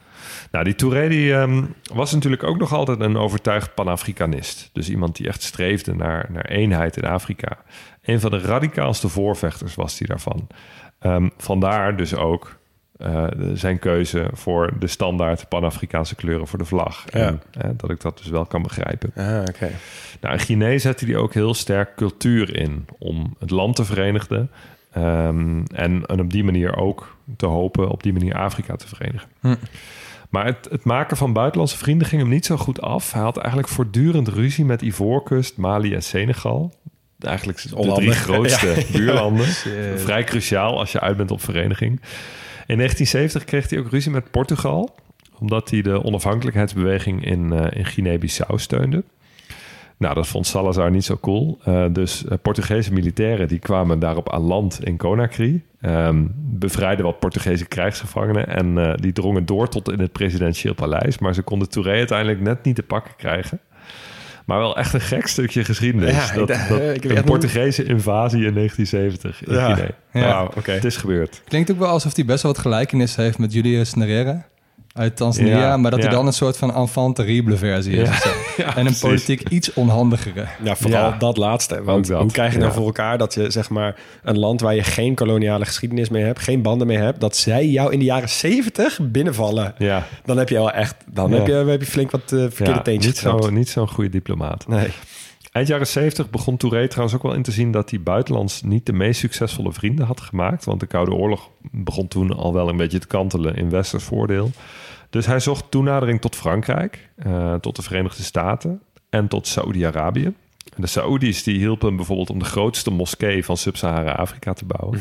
Nou, die Touré die, um, was natuurlijk ook nog altijd een overtuigd Pan-Afrikanist. Dus iemand die echt streefde naar, naar eenheid in Afrika. Een van de radicaalste voorvechters was hij daarvan. Um, vandaar dus ook uh, zijn keuze voor de standaard Pan-Afrikaanse kleuren voor de vlag. Ja. En, uh, dat ik dat dus wel kan begrijpen. Ah, oké. Okay. Nou, in Guinea zette hij ook heel sterk cultuur in om het land te verenigen. Um, en, en op die manier ook te hopen op die manier Afrika te verenigen. Hm. Maar het, het maken van buitenlandse vrienden ging hem niet zo goed af. Hij had eigenlijk voortdurend ruzie met Ivoorkust, Mali en Senegal. Eigenlijk de Hollandig. drie grootste ja. buurlanden. Vrij cruciaal als je uit bent op vereniging. In negentien zeventig kreeg hij ook ruzie met Portugal, omdat hij de onafhankelijkheidsbeweging in, uh, in Guinea-Bissau steunde. Nou, dat vond Salazar niet zo cool. Uh, dus uh, Portugese militairen die kwamen daarop aan land in Conakry. Um, bevrijden wat Portugese krijgsgevangenen. En uh, die drongen door tot in het presidentieel paleis. Maar ze konden Touré uiteindelijk net niet te pakken krijgen. Maar wel echt een gek stukje geschiedenis. Ja, dat, dat, dat ik een Portugese invasie in negentien zeventig in ja. Guinea. Ja. Wow, okay. Het is gebeurd. Klinkt ook wel alsof hij best wel wat gelijkenis heeft met Julius Nyerere uit Tanzania, ja, maar dat ja. hij dan een soort van enfant terrible versie is. Ja. Ja, en een precies. politiek iets onhandigere. Ja, vooral ja. dat laatste. Want dat. hoe krijg je nou ja. voor elkaar dat je zeg maar een land waar je geen koloniale geschiedenis mee hebt, geen banden mee hebt, dat zij jou in de jaren zeventig binnenvallen. Ja. Dan heb je wel echt, dan ja. heb, je, heb je flink wat uh, verkeerde ja, teentjes niet zo, niet zo'n goede diplomaat. Nee. Eind jaren zeventig begon Touré trouwens ook wel in te zien dat hij buitenlands niet de meest succesvolle vrienden had gemaakt. Want de Koude Oorlog begon toen al wel een beetje te kantelen in westers voordeel. Dus hij zocht toenadering tot Frankrijk, uh, tot de Verenigde Staten en tot Saoedi-Arabië. De Saoedi's die hielpen hem bijvoorbeeld om de grootste moskee van Sub-Sahara-Afrika te bouwen.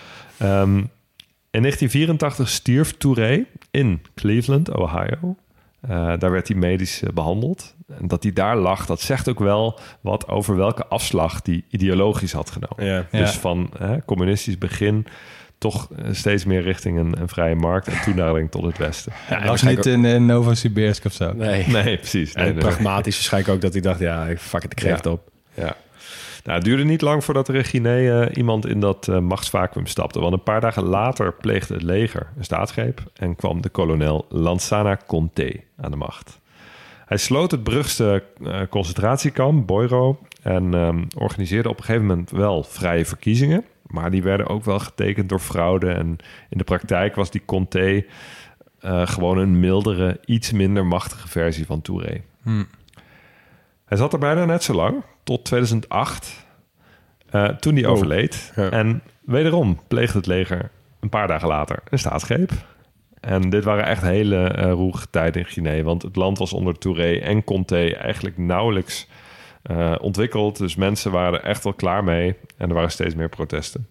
Um, in negentien vierentachtig stierf Touré in Cleveland, Ohio. Uh, daar werd hij medisch uh, behandeld. En dat hij daar lag, dat zegt ook wel wat over welke afslag hij ideologisch had genomen. Ja. Dus ja. van uh, communistisch begin toch steeds meer richting een, een vrije markt en toenadering tot het Westen. Ja, hij was niet ook in, in Novosibirsk of zo. Nee, nee precies. En nee, nee, pragmatisch waarschijnlijk ook dat hij dacht, ja, fuck it, ik geef het ja. op. Ja. Nou, het duurde niet lang voordat er in Guinea uh, iemand in dat uh, machtsvacuum stapte. Want een paar dagen later pleegde het leger een staatsgreep en kwam de kolonel Lansana Conté aan de macht. Hij sloot het beruchtste uh, concentratiekamp, Boiro, en um, organiseerde op een gegeven moment wel vrije verkiezingen. Maar die werden ook wel getekend door fraude. En in de praktijk was die Conté uh, gewoon een mildere, iets minder machtige versie van Touré. Hmm. Hij zat er bijna net zo lang, tot tweeduizend acht, uh, toen hij oh. overleed. Ja. En wederom pleegde het leger een paar dagen later een staatsgreep. En dit waren echt hele uh, roerige tijden in Guinea. Want het land was onder Touré en Conté eigenlijk nauwelijks uh, ontwikkeld. Dus mensen waren er echt wel klaar mee. En er waren steeds meer protesten.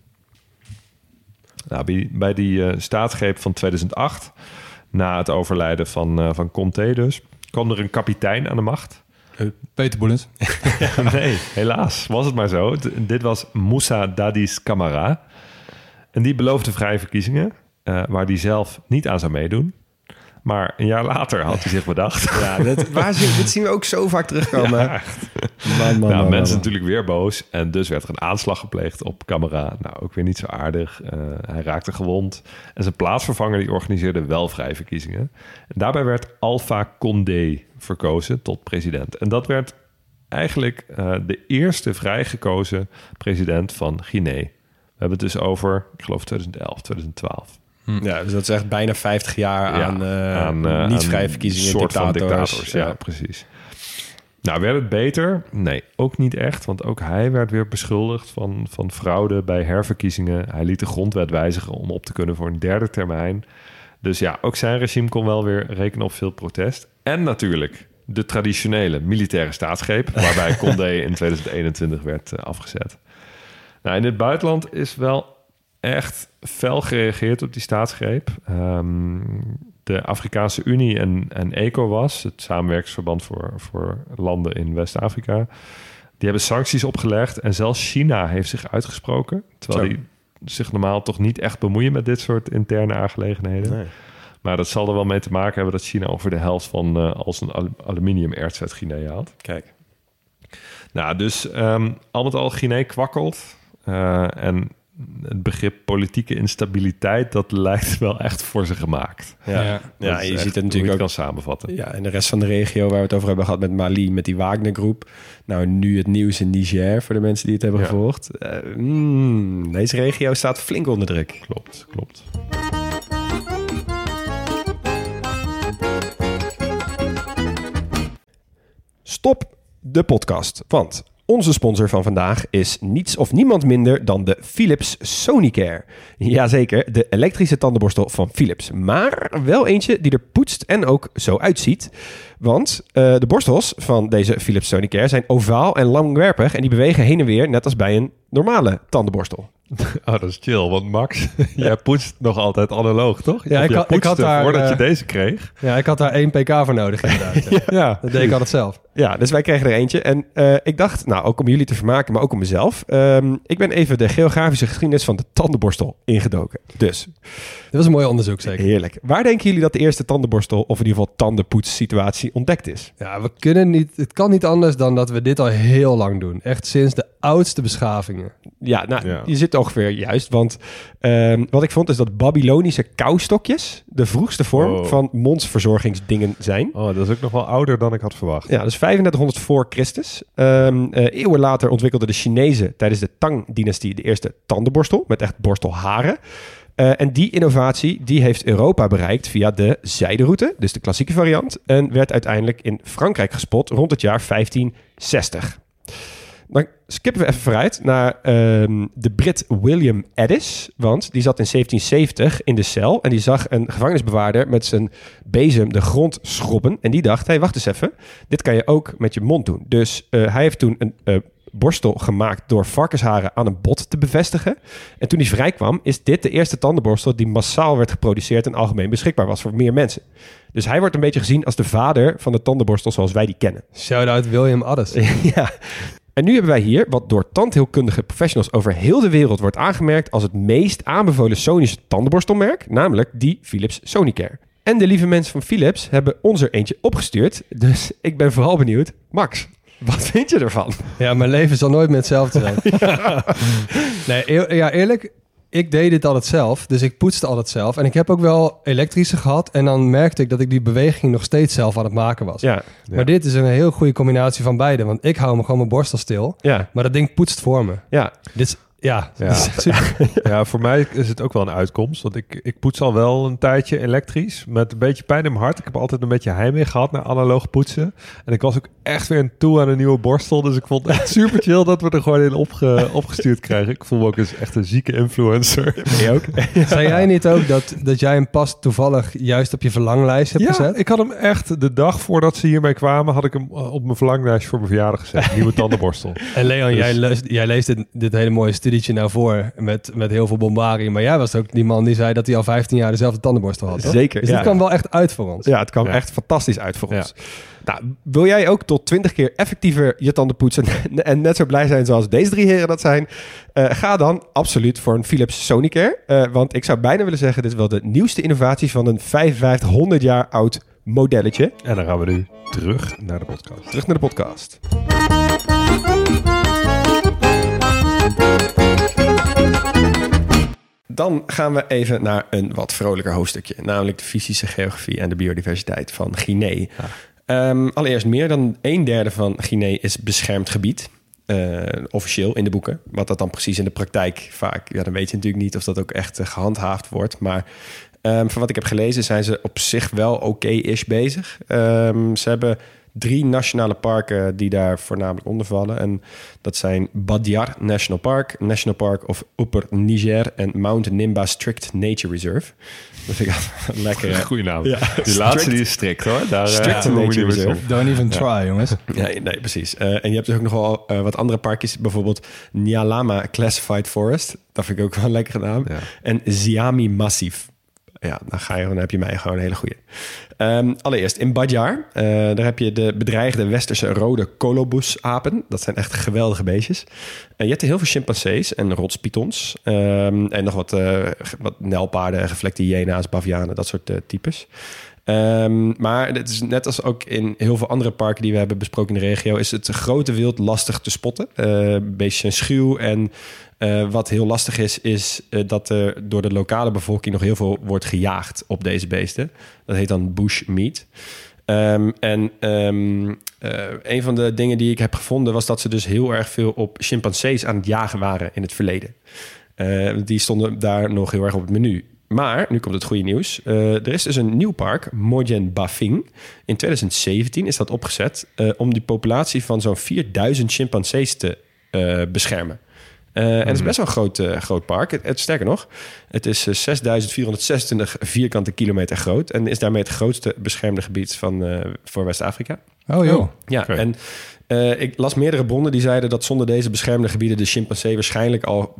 Nou, bij, bij die uh, staatsgreep van tweeduizend acht, na het overlijden van, uh, van Conté dus, kwam er een kapitein aan de macht. Peter Boelens. Nee, helaas was het maar zo. D- dit was Moussa Dadis Camara. En die beloofde vrije verkiezingen, uh, waar hij zelf niet aan zou meedoen. Maar een jaar later had hij zich bedacht. Ja, dit, waar zien, dit zien we ook zo vaak terugkomen. Ja, echt. Man, man, nou, man, mensen man. Natuurlijk weer boos. En dus werd er een aanslag gepleegd op Camara. Nou, ook weer niet zo aardig. Uh, hij raakte gewond. En zijn plaatsvervanger die organiseerde wel vrije verkiezingen. En daarbij werd Alpha Condé verkozen tot president. En dat werd eigenlijk uh, de eerste vrijgekozen president van Guinea. We hebben het dus over, ik geloof tweeduizend elf, tweeduizend twaalf. Hm. Ja, dus dat is echt bijna vijftig jaar ja, aan, uh, aan uh, niet vrije verkiezingen, soort dictators. Van dictators. Ja, ja, precies. Nou, werd het beter? Nee, ook niet echt. Want ook hij werd weer beschuldigd van, van fraude bij herverkiezingen. Hij liet de grondwet wijzigen om op te kunnen voor een derde termijn. Dus ja, ook zijn regime kon wel weer rekenen op veel protest. En natuurlijk de traditionele militaire staatsgreep, waarbij Condé in tweeduizend eenentwintig werd uh, afgezet. Nou, in het buitenland is wel echt fel gereageerd op die staatsgreep. Um, de Afrikaanse Unie en, en ECOWAS, het samenwerkingsverband voor, voor landen in West-Afrika, die hebben sancties opgelegd. En zelfs China heeft zich uitgesproken, terwijl Zo. die zich normaal toch niet echt bemoeien met dit soort interne aangelegenheden. Nee. Maar dat zal er wel mee te maken hebben dat China over de helft van uh, als een al- aluminiumerts uit Guinea haalt. Kijk. Nou, dus um, al met al Guinea kwakkelt. Uh, en het begrip politieke instabiliteit, dat lijkt wel echt voor ze gemaakt. Ja, Ja. ja. Dat is je echt ziet het hoe je natuurlijk ook. kan samenvatten. Ja, en de rest van de regio waar we het over hebben gehad met Mali, met die Wagner-groep. Nou, nu het nieuws in Niger, voor de mensen die het hebben Ja. gevolgd. Uh, mm, deze regio staat flink onder druk. Klopt, klopt. Stop de podcast, want onze sponsor van vandaag is niets of niemand minder dan de Philips Sonicare. Jazeker, de elektrische tandenborstel van Philips. Maar wel eentje die er poetst en ook zo uitziet. Want uh, de borstels van deze Philips Sonicare zijn ovaal en langwerpig en die bewegen heen en weer net als bij een normale tandenborstel. Oh, dat is chill, want Max, jij poetst nog altijd analoog, toch? Ja, Of ik jij had- ik had poetste daar, voordat uh, je deze kreeg. Ja, ik had daar één pk voor nodig inderdaad. Ja. Ja, Dat deed ik altijd zelf. Ja, dus wij kregen er eentje. En uh, ik dacht, nou, ook om jullie te vermaken, maar ook om mezelf. Um, ik ben even de geografische geschiedenis van de tandenborstel ingedoken. Dus, Dit was een mooi onderzoek zeker. heerlijk. Waar denken jullie dat de eerste tandenborstel, of in ieder geval tandenpoetssituatie, ontdekt is? Ja, we kunnen niet, het kan niet anders dan dat we dit al heel lang doen. Echt sinds de oudste beschavingen. Ja, nou, Ja. je zit ongeveer juist. Want um, wat ik vond is dat Babylonische kauwstokjes de vroegste vorm Oh. van mondsverzorgingsdingen zijn. Oh, dat is ook nog wel ouder dan ik had verwacht. Ja, dus vijfendertighonderd voor Christus. Um, uh, eeuwen later ontwikkelden de Chinezen tijdens de Tang-dynastie de eerste tandenborstel met echt borstelharen. Uh, en die innovatie die heeft Europa bereikt via de zijderoute, dus de klassieke variant, en werd uiteindelijk in Frankrijk gespot rond het jaar vijftienzestig. Dan skippen we even vooruit naar um, de Brit William Addis, want die zat in zeventienzeventig in de cel en die zag een gevangenisbewaarder met zijn bezem de grond schrobben en die dacht, hé, hey, wacht eens even, dit kan je ook met je mond doen. Dus uh, hij heeft toen een uh, borstel gemaakt door varkensharen aan een bot te bevestigen. En toen hij vrijkwam, is dit de eerste tandenborstel die massaal werd geproduceerd en algemeen beschikbaar was voor meer mensen. Dus hij wordt een beetje gezien als de vader van de tandenborstel zoals wij die kennen. Shout-out William Addis. Ja. En nu hebben wij hier wat door tandheelkundige professionals over heel de wereld wordt aangemerkt als het meest aanbevolen Sonische tandenborstelmerk, namelijk die Philips Sonicare. En de lieve mensen van Philips hebben ons er eentje opgestuurd, dus ik ben vooral benieuwd. Max, wat vind je ervan? Ja, mijn leven zal nooit meer hetzelfde zijn. ja. Nee, eer- ja, eerlijk, ik deed dit altijd zelf. Dus ik poetste altijd zelf. En ik heb ook wel elektrische gehad. En dan merkte ik dat ik die beweging nog steeds zelf aan het maken was. Ja, Maar dit is een heel goede combinatie van beide. Want ik hou me gewoon mijn borstel stil. ja, Maar dat ding poetst voor me. ja. Dit is, ja, Ja. dit is echt super. Ja, voor mij is het ook wel een uitkomst. Want ik, ik poets al wel een tijdje elektrisch. Met een beetje pijn in mijn hart. Ik heb altijd een beetje heimwee gehad naar analoog poetsen. En ik was ook echt weer toe aan een nieuwe borstel. Dus ik vond het echt super chill dat we er gewoon in opge, opgestuurd krijgen. Ik voel me ook als echt een zieke influencer. Ben je ook? Zei jij niet ook dat, dat jij hem pas toevallig juist op je verlanglijst hebt Ja, gezet? ik had hem echt de dag voordat ze hiermee kwamen... had ik hem op mijn verlanglijstje voor mijn verjaardag gezet. Nieuwe tandenborstel. En Leon, Dus- jij, leest, jij leest dit, dit hele mooie studietje nou voor met, met heel veel bombardie. Maar jij was ook die man die zei dat hij al vijftien jaar dezelfde tandenborstel had, toch? Zeker, Dus ja. dit kwam wel echt uit voor ons. Ja, het kwam Ja. echt fantastisch uit voor Ja. ons. Nou, wil jij ook tot twintig keer effectiever je tanden poetsen en net zo blij zijn zoals deze drie heren dat zijn? Uh, ga dan absoluut voor een Philips Sonicare. Uh, want ik zou bijna willen zeggen, dit is wel de nieuwste innovatie van een vijfenvijftighonderd jaar oud modelletje. En dan gaan we nu terug naar de podcast. Terug naar de podcast. Dan gaan we even naar een wat vrolijker hoofdstukje. Namelijk de fysische geografie en de biodiversiteit van Guinea. Ja. Um, allereerst, meer dan een derde van Guinea is beschermd gebied. Uh, officieel in de boeken. Wat dat dan precies in de praktijk vaak... Ja, dan weet je natuurlijk niet of dat ook echt uh, gehandhaafd wordt. Maar um, van wat ik heb gelezen zijn ze op zich wel oké-ish bezig. Um, ze hebben drie nationale parken die daar voornamelijk onder vallen. En dat zijn Badiar National Park, National Park of Upper Niger en Mount Nimba Strict Nature Reserve. Dat vind ik altijd lekker. Goeie naam. Ja. Die laatste die is strikt hoor. Daar, Strict uh, Nature Reserve. Don't even try, jongens. Ja, nee, precies. Uh, en je hebt dus ook nog wel uh, wat andere parkjes. Bijvoorbeeld Nyalama Classified Forest. Dat vind ik ook wel een lekkere naam. Ja. En Ziami Massif. Ja, dan, ga je, dan heb je mij gewoon een hele goeie. Um, allereerst in Badiar. Uh, daar heb je de bedreigde westerse rode kolobusapen. Dat zijn echt geweldige beestjes. Uh, je hebt er heel veel chimpansees en rotspythons. Um, en nog wat, uh, wat nelpaarden, gevlekte hyena's, bavianen, dat soort uh, types. Um, maar het is net als ook in heel veel andere parken die we hebben besproken in de regio, is het grote wild lastig te spotten. Uh, beestjes zijn schuw en uh, wat heel lastig is, is uh, dat er door de lokale bevolking nog heel veel wordt gejaagd op deze beesten. Dat heet dan bushmeat. Um, en um, uh, een van de dingen die ik heb gevonden was dat ze dus heel erg veel op chimpansees aan het jagen waren in het verleden. Uh, die stonden daar nog heel erg op het menu. Maar, nu komt het goede nieuws. Uh, er is dus een nieuw park, Mojen Bafing. In twintig zeventien is dat opgezet uh, om die populatie van zo'n vierduizend chimpansees te uh, beschermen. Uh, mm. En het is best wel een groot, uh, groot park. Het, het, sterker nog, het is uh, zesduizend vierhonderdzesentwintig vierkante kilometer groot. En is daarmee het grootste beschermde gebied van, uh, voor West-Afrika. Oh joh. Ja, okay. En uh, ik las meerdere bronnen die zeiden dat zonder deze beschermde gebieden de chimpansee waarschijnlijk al...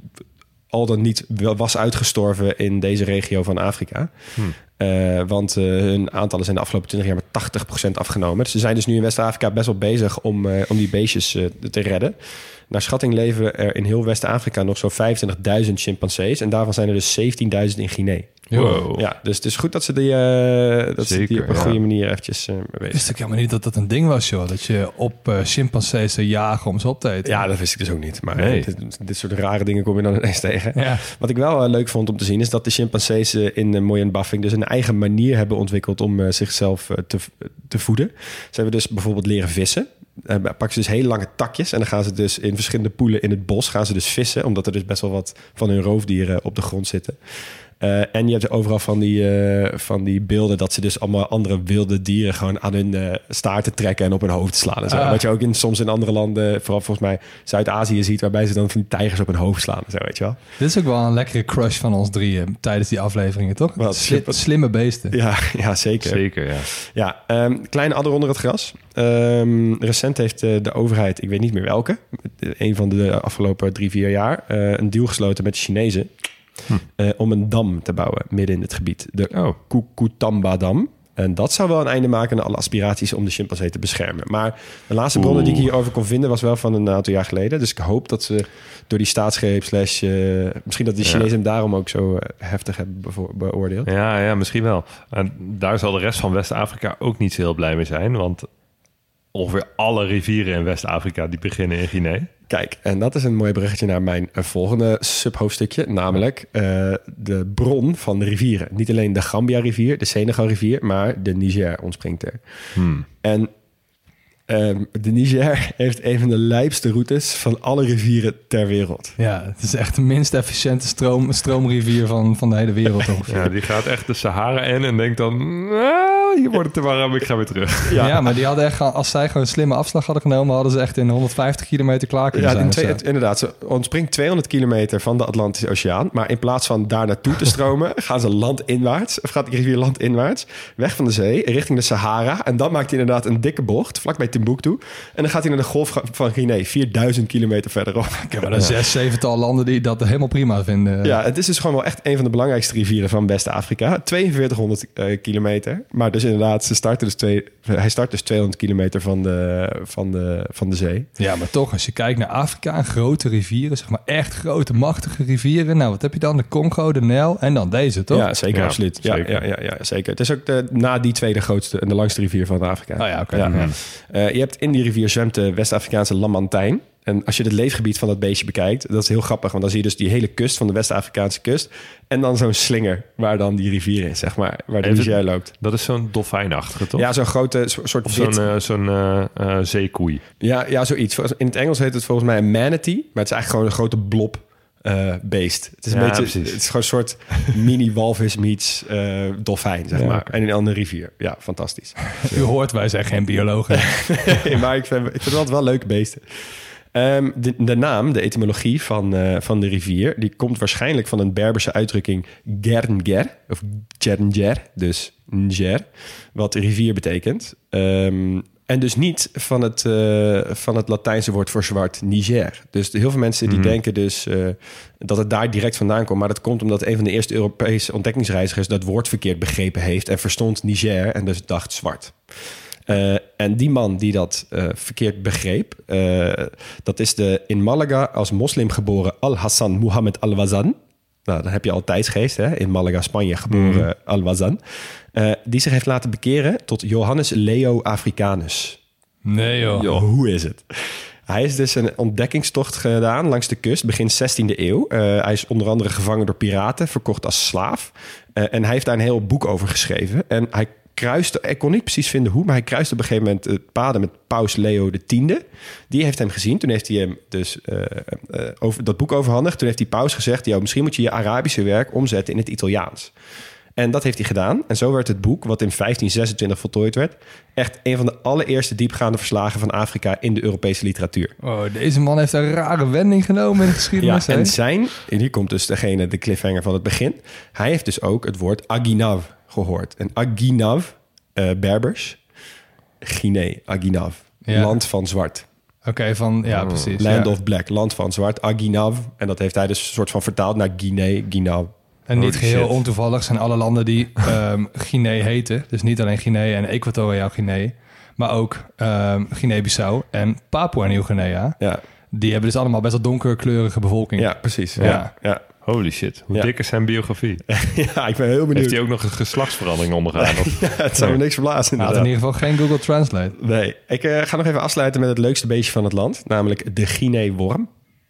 al dan niet was uitgestorven in deze regio van Afrika. Hmm. Uh, want uh, hun aantallen zijn de afgelopen twintig jaar met tachtig procent afgenomen. Dus ze zijn dus nu in West-Afrika best wel bezig om, uh, om die beestjes uh, te redden. Naar schatting leven er in heel West-Afrika nog zo'n vijfentwintigduizend chimpansees. En daarvan zijn er dus zeventienduizend in Guinea. Wow. Ja, dus het is goed dat ze die, uh, dat Zeker, ze die op een ja. goede manier eventjes uh, weten. Wist ik helemaal niet dat dat een ding was, joh. Dat je op uh, chimpansees zou jagen om ze op te eten. Ja, dat wist ik dus ook niet. Maar Nee. dit, dit soort rare dingen kom je dan ineens tegen. Ja. Wat ik wel uh, leuk vond om te zien is dat de chimpansees uh, in uh, Moyen Bafing dus een eigen manier hebben ontwikkeld om uh, zichzelf uh, te, te voeden. Ze hebben dus bijvoorbeeld leren vissen. Uh, pakken ze dus hele lange takjes en dan gaan ze dus in verschillende poelen in het bos gaan ze dus vissen, omdat er dus best wel wat van hun roofdieren op de grond zitten. Uh, en je hebt overal van die, uh, van die beelden dat ze dus allemaal andere wilde dieren gewoon aan hun uh, staarten trekken en op hun hoofd slaan. En zo. Ah. Wat je ook in, soms in andere landen, vooral volgens mij Zuid-Azië ziet, waarbij ze dan van die tijgers op hun hoofd slaan. En zo, weet je wel. Dit is ook wel een lekkere crush van ons drieën tijdens die afleveringen, toch? Wat? Sli- slimme beesten. Ja, ja zeker. Zeker, ja. Ja, um, kleine adder onder het gras. Um, recent heeft uh, de overheid, ik weet niet meer welke, een van de afgelopen drie, vier jaar, uh, een deal gesloten met de Chinezen. Hm. Uh, om een dam te bouwen midden in het gebied. De Oh. Kukutamba-dam. En dat zou wel een einde maken aan alle aspiraties om de chimpansee te beschermen. Maar de laatste bronnen die ik hierover kon vinden was wel van een aantal jaar geleden. Dus ik hoop dat ze door die staatsgreep slash... Uh, misschien dat de Chinezen ja. hem daarom ook zo uh, heftig hebben bevo- beoordeeld. Ja, ja, misschien wel. En daar zal de rest van West-Afrika ook niet zo heel blij mee zijn. Want ongeveer alle rivieren in West-Afrika die beginnen in Guinea. Kijk, en dat is een mooi bruggetje naar mijn volgende subhoofdstukje. Namelijk uh, de bron van de rivieren. Niet alleen de Gambia-rivier, de Senegal-rivier, maar de Niger ontspringt er. Hmm. En um, de Niger heeft een van de lijpste routes van alle rivieren ter wereld. Ja, het is echt de minst efficiënte stroom, stroomrivier van, van de hele wereld ongeveer. Ja, die gaat echt de Sahara in en denkt dan... Nou, hier wordt het te warm, ik ga weer terug. Ja, ja maar die hadden echt, als zij gewoon een slimme afslag hadden genomen, hadden ze echt in honderdvijftig kilometer klaar kunnen ja, zijn. Twee, het, inderdaad, ze ontspringt tweehonderd kilometer van de Atlantische Oceaan. Maar in plaats van daar naartoe te stromen, gaan ze landinwaarts. Of gaat de rivier landinwaarts, weg van de zee, richting de Sahara. En dan maakt hij inderdaad een dikke bocht, vlakbij Timbuktu. En dan gaat hij naar de golf van Guinea, vierduizend kilometer verderop. Ik heb maar er zes, zevental landen die dat helemaal prima vinden. Ja, het is dus gewoon wel echt een van de belangrijkste rivieren van West-Afrika. tweeënveertighonderd uh, kilometer. Maar dus inderdaad, ze starten dus twee, hij start dus tweehonderd kilometer van de, van, de, van de zee. Ja, maar toch, als je kijkt naar Afrika en grote rivieren, zeg maar echt grote, machtige rivieren. Nou, wat heb je dan? De Congo, de Nijl en dan deze, toch? Ja, zeker, ja, absoluut. Ja, zeker. Ja, ja, ja, zeker. Het is ook de, na die tweede grootste en de langste rivier van Afrika. Oh ja, oké. Okay. Ja. Uh, je hebt in die rivier zwemt de West-Afrikaanse lamantijn. En als je het leefgebied van dat beestje bekijkt, dat is heel grappig. Want dan zie je dus die hele kust van de West-Afrikaanse kust. En dan zo'n slinger waar dan die rivier is, zeg maar. Waar de Niger loopt. Dat is zo'n dolfijnachtige, toch? Ja, zo'n grote soort of wit. zo'n, uh, zo'n uh, uh, zeekoei. Ja, ja, zoiets. In het Engels heet het volgens mij een manatee. Maar het is eigenlijk gewoon een grote blob uh, beest. Het is een ja, beetje, precies. het is gewoon een soort mini walvis meets uh, dolfijn, zeg ja. maar. En in een andere rivier. Ja, fantastisch. U hoort, wij zijn geen biologen. nee, maar ik vind, ik vind het altijd wel leuke beesten. Um, de, de naam, de etymologie van, uh, van de rivier, die komt waarschijnlijk van een Berberse uitdrukking gernger, of gernger, dus Niger, wat rivier betekent. Um, en dus niet van het, uh, van het Latijnse woord voor zwart, Niger. Dus heel veel mensen die mm-hmm. denken dus uh, dat het daar direct vandaan komt. Maar dat komt omdat een van de eerste Europese ontdekkingsreizigers dat woord verkeerd begrepen heeft en verstond Niger en dus dacht zwart. Uh, en die man die dat uh, verkeerd begreep, uh, dat is de in Malaga als moslim geboren Al-Hassan Mohammed Al-Wazan. nou, dan heb je al tijdsgeest, hè, in Malaga, Spanje, geboren mm. Alwazan, uh, die zich heeft laten bekeren tot Johannes Leo Africanus. Nee joh. Yo, hoe is het? Hij is dus een ontdekkingstocht gedaan langs de kust, begin zestiende eeuw. Uh, hij is onder andere gevangen door piraten, verkocht als slaaf. Uh, en hij heeft daar een heel boek over geschreven. En hij kruiste, ik kon niet precies vinden hoe, maar hij kruiste op een gegeven moment het paden met paus Leo de Tiende. Die heeft hem gezien. Toen heeft hij hem dus uh, uh, over dat boek overhandigd. Toen heeft die paus gezegd, yo, misschien moet je je Arabische werk omzetten in het Italiaans. En dat heeft hij gedaan. En zo werd het boek, wat in vijftien zesentwintig voltooid werd, echt een van de allereerste diepgaande verslagen van Afrika in de Europese literatuur. Oh, deze man heeft een rare wending genomen in de geschiedenis. Ja, en hè? zijn, en hier komt dus degene, de cliffhanger van het begin. Hij heeft dus ook het woord Aginav gehoord. En Aginav, uh, Berbers, Guinea, Aginav, Ja. land van zwart. Oké, okay, van, ja, precies. Land ja. of black, land van zwart, Aginav. En dat heeft hij dus een soort van vertaald naar Guinea, Guinea. En niet Holy geheel shit. ontoevallig zijn alle landen die um, Guinea heten. Dus niet alleen Guinea en Equatoriaal Guinea, maar ook um, Guinea-Bissau en Papua-Nieuw-Guinea. Ja. Die hebben dus allemaal best wel donkerkleurige bevolking. Ja, precies. Ja. Ja. Ja. Holy shit, hoe Ja. dik is zijn biografie? ja, ik ben heel benieuwd. Heeft hij ook nog een geslachtsverandering ondergaan? Of? Ja, het zou me niks verbazen. Hij had in ieder geval geen Google Translate. Nee, ik uh, ga nog even afsluiten met het leukste beestje van het land, namelijk de Guinea-worm.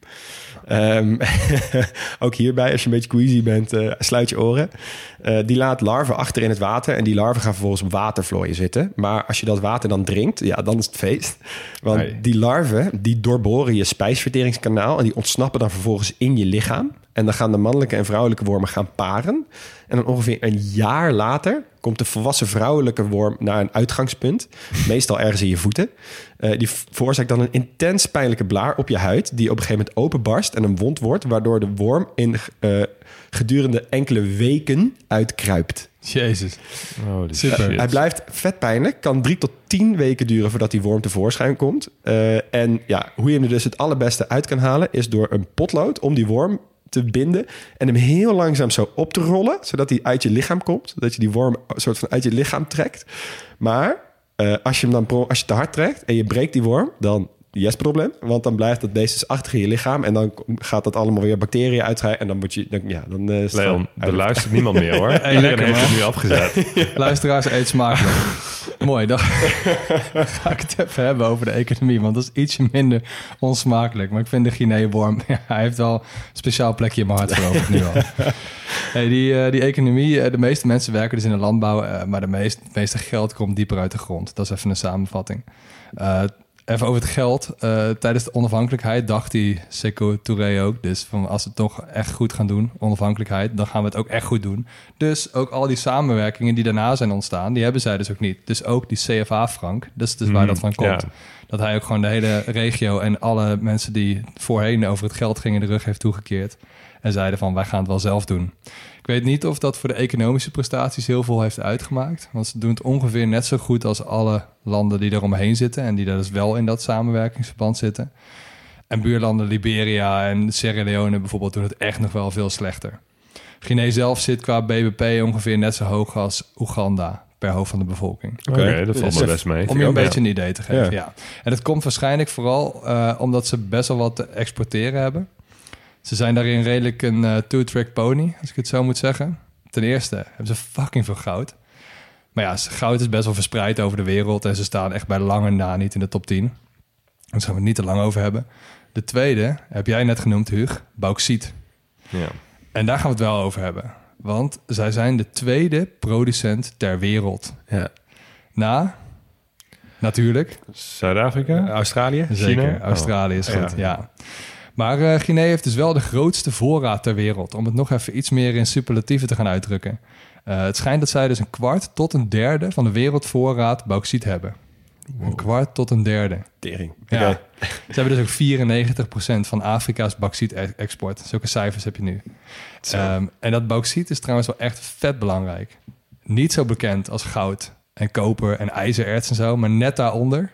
Um, ook hierbij, als je een beetje queasy bent, uh, sluit je oren. Uh, die laat larven achter in het water en die larven gaan vervolgens op watervlooien zitten. Maar als je dat water dan drinkt, ja, dan is het feest. Want Hey. die larven, die doorboren je spijsverteringskanaal en die ontsnappen dan vervolgens in je lichaam. En dan gaan de mannelijke en vrouwelijke wormen gaan paren. En dan ongeveer een jaar later komt de volwassen vrouwelijke worm naar een uitgangspunt. Meestal ergens in je voeten. Uh, die veroorzaakt dan een intens pijnlijke blaar op je huid, die op een gegeven moment openbarst en een wond wordt, waardoor de worm in uh, gedurende enkele weken uitkruipt. Jezus. Holy Super. shit. Uh, hij blijft vet pijnlijk. Kan drie tot tien weken duren voordat die worm tevoorschijn komt. Uh, en ja, hoe je hem er dus het allerbeste uit kan halen, is door een potlood om die worm te binden en hem heel langzaam zo op te rollen, zodat hij uit je lichaam komt. Dat je die worm een soort van uit je lichaam trekt. Maar uh, als je hem dan pro- als je te hard trekt en je breekt die worm, dan yes probleem, want dan blijft dat beest dus achter in je lichaam en dan gaat dat allemaal weer bacteriën uitrijden en dan moet je, dan, ja, dan uh, is het Leon, gewoon- er luistert niemand meer hoor. Hey, Iedereen lekker, heeft man. het nu afgezet. Luisteraars, eet smakelijk. Mooi, dan ga ik het even hebben over de economie, want dat is ietsje minder onsmakelijk. Maar ik vind de Guinea-worm, ja, hij heeft wel een speciaal plekje in mijn hart veroverd nu al. Hey, die, uh, die economie, uh, de meeste mensen werken dus in de landbouw, uh, maar de meest, het meeste geld komt dieper uit de grond. Dat is even een samenvatting. Uh, Even over het geld. Uh, tijdens de onafhankelijkheid dacht die Sékou Touré ook. Dus van als we het toch echt goed gaan doen, onafhankelijkheid, dan gaan we het ook echt goed doen. Dus ook al die samenwerkingen die daarna zijn ontstaan, die hebben zij dus ook niet. Dus ook die C F A-frank, dat is dus waar Mm, dat van komt. ja. Dat hij ook gewoon de hele regio en alle mensen die voorheen over het geld gingen de rug heeft toegekeerd. En zeiden van, wij gaan het wel zelf doen. Ik weet niet of dat voor de economische prestaties heel veel heeft uitgemaakt. Want ze doen het ongeveer net zo goed als alle landen die eromheen zitten. En die daar dus wel in dat samenwerkingsverband zitten. En buurlanden Liberia en Sierra Leone bijvoorbeeld doen het echt nog wel veel slechter. Guinea zelf zit qua B B P ongeveer net zo hoog als Oeganda per hoofd van de bevolking. Oké, okay, dat valt Dus me best mee. Om je een ook, beetje ja. een idee te geven, ja. Ja. En dat komt waarschijnlijk vooral uh, omdat ze best wel wat te exporteren hebben. Ze zijn daarin redelijk een uh, two-track pony, als ik het zo moet zeggen. Ten eerste hebben ze fucking veel goud. Maar ja, goud is best wel verspreid over de wereld en ze staan echt bij lange na niet in de top tien. Daar gaan we het niet te lang over hebben. De tweede, heb jij net genoemd, Huug, bauxiet. Ja. En daar gaan we het wel over hebben. Want zij zijn de tweede producent ter wereld. Ja. Na, natuurlijk, Zuid-Afrika? Australië? zeker, China? Australië is Oh. goed, ja. ja. Maar uh, Guinea heeft dus wel de grootste voorraad ter wereld. Om het nog even iets meer in superlatieven te gaan uitdrukken. Uh, het schijnt dat zij dus een kwart tot een derde van de wereldvoorraad bauxiet hebben. Wow. Een kwart tot een derde. Tering. Ja. Okay. Ze hebben dus ook vierennegentig procent van Afrika's bauxiet-export. Zulke cijfers heb je nu. Um, en dat bauxiet is trouwens wel echt vet belangrijk. Niet zo bekend als goud en koper en ijzererts en zo, maar net daaronder.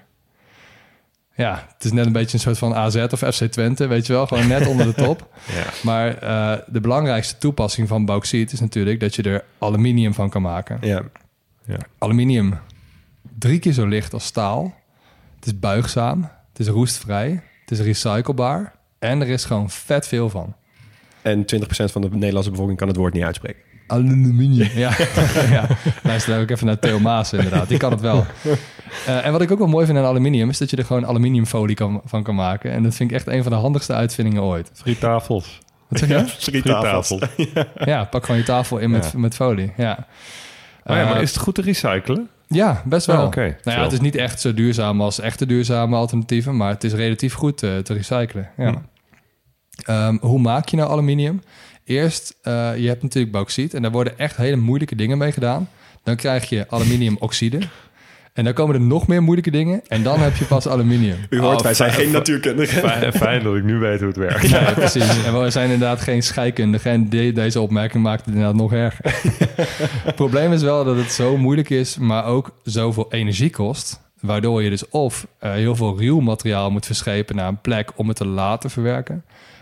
Ja, het is net een beetje een soort van A Z of F C Twente, weet je wel. Gewoon net onder de top. Ja. Maar uh, de belangrijkste toepassing van bauxiet is natuurlijk dat je er aluminium van kan maken. Ja. Ja. Aluminium, drie keer zo licht als staal. Het is buigzaam, het is roestvrij, het is recyclebaar en er is gewoon vet veel van. en twintig procent van de Nederlandse bevolking kan het woord niet uitspreken. Aluminium. Ja, ja. Luister ook even naar Theo Maas inderdaad. Die kan het wel. Uh, en wat ik ook wel mooi vind aan aluminium... is dat je er gewoon aluminiumfolie kan, van kan maken. En dat vind ik echt een van de handigste uitvindingen ooit. Friettafels. Wat zeg je? Friettafels. Ja, pak gewoon je tafel in met, Ja. met folie. Ja. Oh ja, maar Uh, is het goed te recyclen? Ja, best wel. Oh, oké. Nou ja, Chill. het is niet echt zo duurzaam als echte duurzame alternatieven... maar het is relatief goed uh, te recyclen. Ja. Hm. Um, hoe maak je nou aluminium? Eerst, uh, je hebt natuurlijk bauxiet... en daar worden echt hele moeilijke dingen mee gedaan. Dan krijg je aluminiumoxide... En dan komen er nog meer moeilijke dingen. En dan heb je pas aluminium. U hoort, Oh, wij zijn fijn- geen natuurkundigen. Fijn, fijn dat ik nu weet hoe het werkt. Ja, precies. En we zijn inderdaad geen scheikundigen. En de- deze opmerking maakt het inderdaad nog erger. Het probleem is wel dat het zo moeilijk is... maar ook zoveel energie kost... waardoor je dus of uh, heel veel ruw materiaal moet verschepen... naar een plek om het te laten verwerken...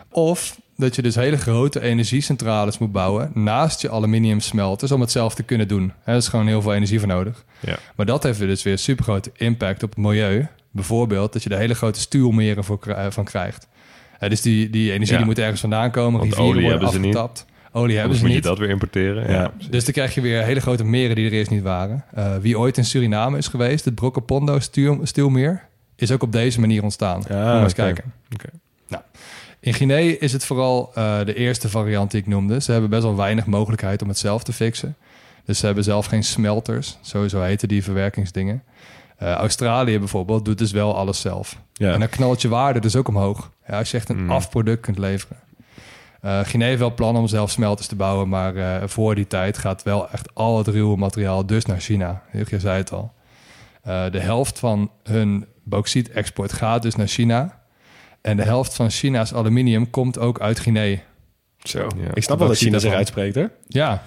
of dat je dus hele grote energiecentrales moet bouwen... naast je aluminiumsmelters om het zelf te kunnen doen. Daar is gewoon heel veel energie voor nodig. Ja. Maar dat heeft dus weer super grote impact op het milieu. Bijvoorbeeld dat je er hele grote stuwmeren voor, kri- van krijgt. Uh, dus die, die energie Ja. die moet ergens vandaan komen. Want Rivieren olie worden hebben ze niet. afgetapt. Olie hebben Dus ze moet je niet. dat weer importeren. Ja. Ja. Dus dan krijg je weer hele grote meren die er eerst niet waren. Uh, wie ooit in Suriname is geweest, het Brokopondo stuw, stuwmeer... is ook op deze manier ontstaan. Ja, Moet maar eens oké. kijken. Oké. Nou, in Guinea is het vooral uh, de eerste variant die ik noemde. Ze hebben best wel weinig mogelijkheid om het zelf te fixen. Dus ze hebben zelf geen smelters. Sowieso heten die verwerkingsdingen. Uh, Australië bijvoorbeeld doet dus wel alles zelf. Ja. En dan knalt je waarde dus ook omhoog. Ja, als je echt een Mm. afproduct kunt leveren. Uh, Guinea heeft wel plannen om zelf smelters te bouwen... maar uh, voor die tijd gaat wel echt al het ruwe materiaal dus naar China. Je zei het al. Uh, de helft van hun bauxiet-export gaat dus naar China... En de helft van China's aluminium komt ook uit Guinea. Zo. Ja. Ik snap wel dat China zich daarvan. uitspreekt, hè? Ja,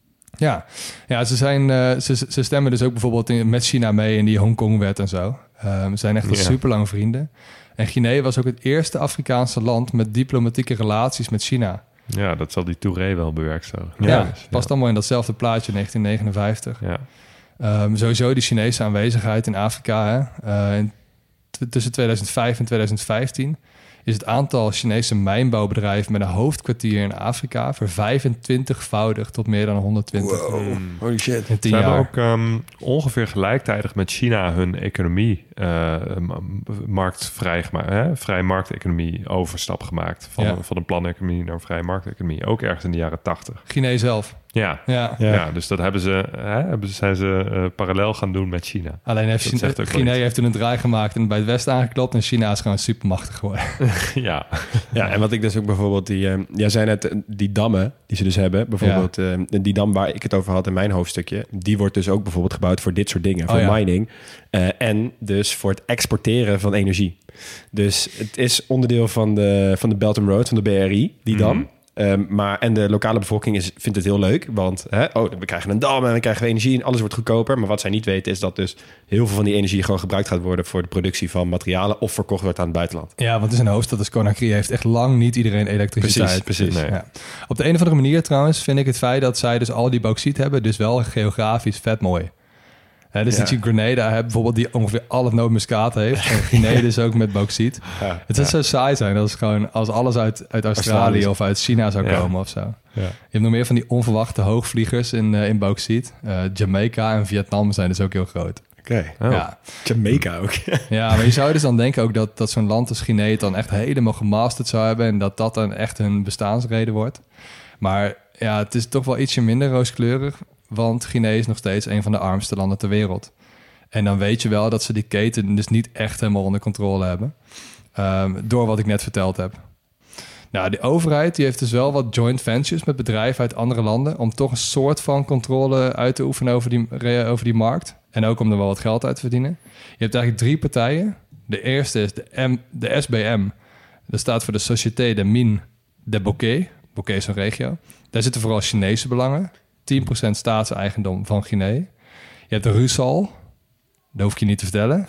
ja. ja ze, zijn, uh, ze, ze stemmen dus ook bijvoorbeeld in, met China mee in die Hongkong-wet en zo. Um, ze zijn echt al Ja. super lang vrienden. En Guinea was ook het eerste Afrikaanse land met diplomatieke relaties met China. Ja, dat zal die Touré wel bewerkstelligen. Ja, dus, past allemaal in datzelfde plaatje, negentien negenenvijftig. Ja. Um, sowieso die Chinese aanwezigheid in Afrika. Hè. Uh, in t- tussen tweeduizend vijf en tweeduizend vijftien... is het aantal Chinese mijnbouwbedrijven met een hoofdkwartier in Afrika vervijfentwintigvoudig tot meer dan honderdtwintig Holy shit. in tien Ze hebben jaar. ook um, ongeveer gelijktijdig met China hun economie, uh, markt vrij, gemaakt, hè? vrij markteconomie overstap gemaakt. Van, Ja. een, van een planeconomie naar een vrije markteconomie. Ook ergens in de jaren tachtig. Guinea zelf. Ja. Ja. Ja. Ja. dus dat hebben ze, hè, hebben ze, zijn ze uh, parallel gaan doen met China. Alleen heeft Dat China, zegt ook wel Guinea iets. heeft toen een draai gemaakt en bij het Westen aangeklopt. En China is gewoon supermachtig geworden. ja. Ja, en wat ik dus ook bijvoorbeeld... Die, uh, jij zei net, uh, die dammen die ze dus hebben... bijvoorbeeld uh, die dam waar ik het over had in mijn hoofdstukje... die wordt dus ook bijvoorbeeld gebouwd voor dit soort dingen. Voor Oh ja. mining. Uh, en dus voor het exporteren van energie. Dus het is onderdeel van de, van de Belt and Road, van de B R I, die dam. Mhm. Um, maar, en de lokale bevolking is, vindt het heel leuk. Want hè, oh, we krijgen een dam en dan krijgen we energie... en alles wordt goedkoper. Maar wat zij niet weten is dat dus heel veel van die energie... gewoon gebruikt gaat worden voor de productie van materialen... of verkocht wordt aan het buitenland. Ja, want het is een hoofdstad als Conakry heeft echt lang niet iedereen elektriciteit. Precies, precies. Nee. Ja. Op de een of andere manier trouwens vind ik het feit dat zij dus al die bauxiet hebben... dus wel geografisch vet mooi. Hè, dus Ja. dat je Grenada hebt bijvoorbeeld die ongeveer al het nootmuskaat heeft. En Guinea dus ook met bauxiet. Ja. Het zou zo saai zijn als, gewoon, als alles uit, uit Australië Australië. of uit China zou Ja. komen of zo. Ja. Je hebt nog meer van die onverwachte hoogvliegers in, uh, in bauxiet. Uh, Jamaica en Vietnam zijn dus ook heel groot. Oké. Oh. Ja. Jamaica ook. ja, maar je zou dus dan denken ook dat, dat zo'n land als Guinea het dan echt helemaal gemasterd zou hebben... en dat dat dan echt hun bestaansreden wordt. Maar ja, het is toch wel ietsje minder rooskleurig... want Guinea is nog steeds een van de armste landen ter wereld. En dan weet je wel dat ze die keten dus niet echt helemaal onder controle hebben... Um, door wat ik net verteld heb. Nou, de overheid die heeft dus wel wat joint ventures met bedrijven uit andere landen... om toch een soort van controle uit te oefenen over die, over die markt. En ook om er wel wat geld uit te verdienen. Je hebt eigenlijk drie partijen. De eerste is de, M, de S B M. Dat staat voor de Société des Mines de Bokeh. Bokeh is een regio. Daar zitten vooral Chinese belangen. tien procent staatseigendom van Guinea. Je hebt de Rusal. Dat hoef ik je niet te vertellen.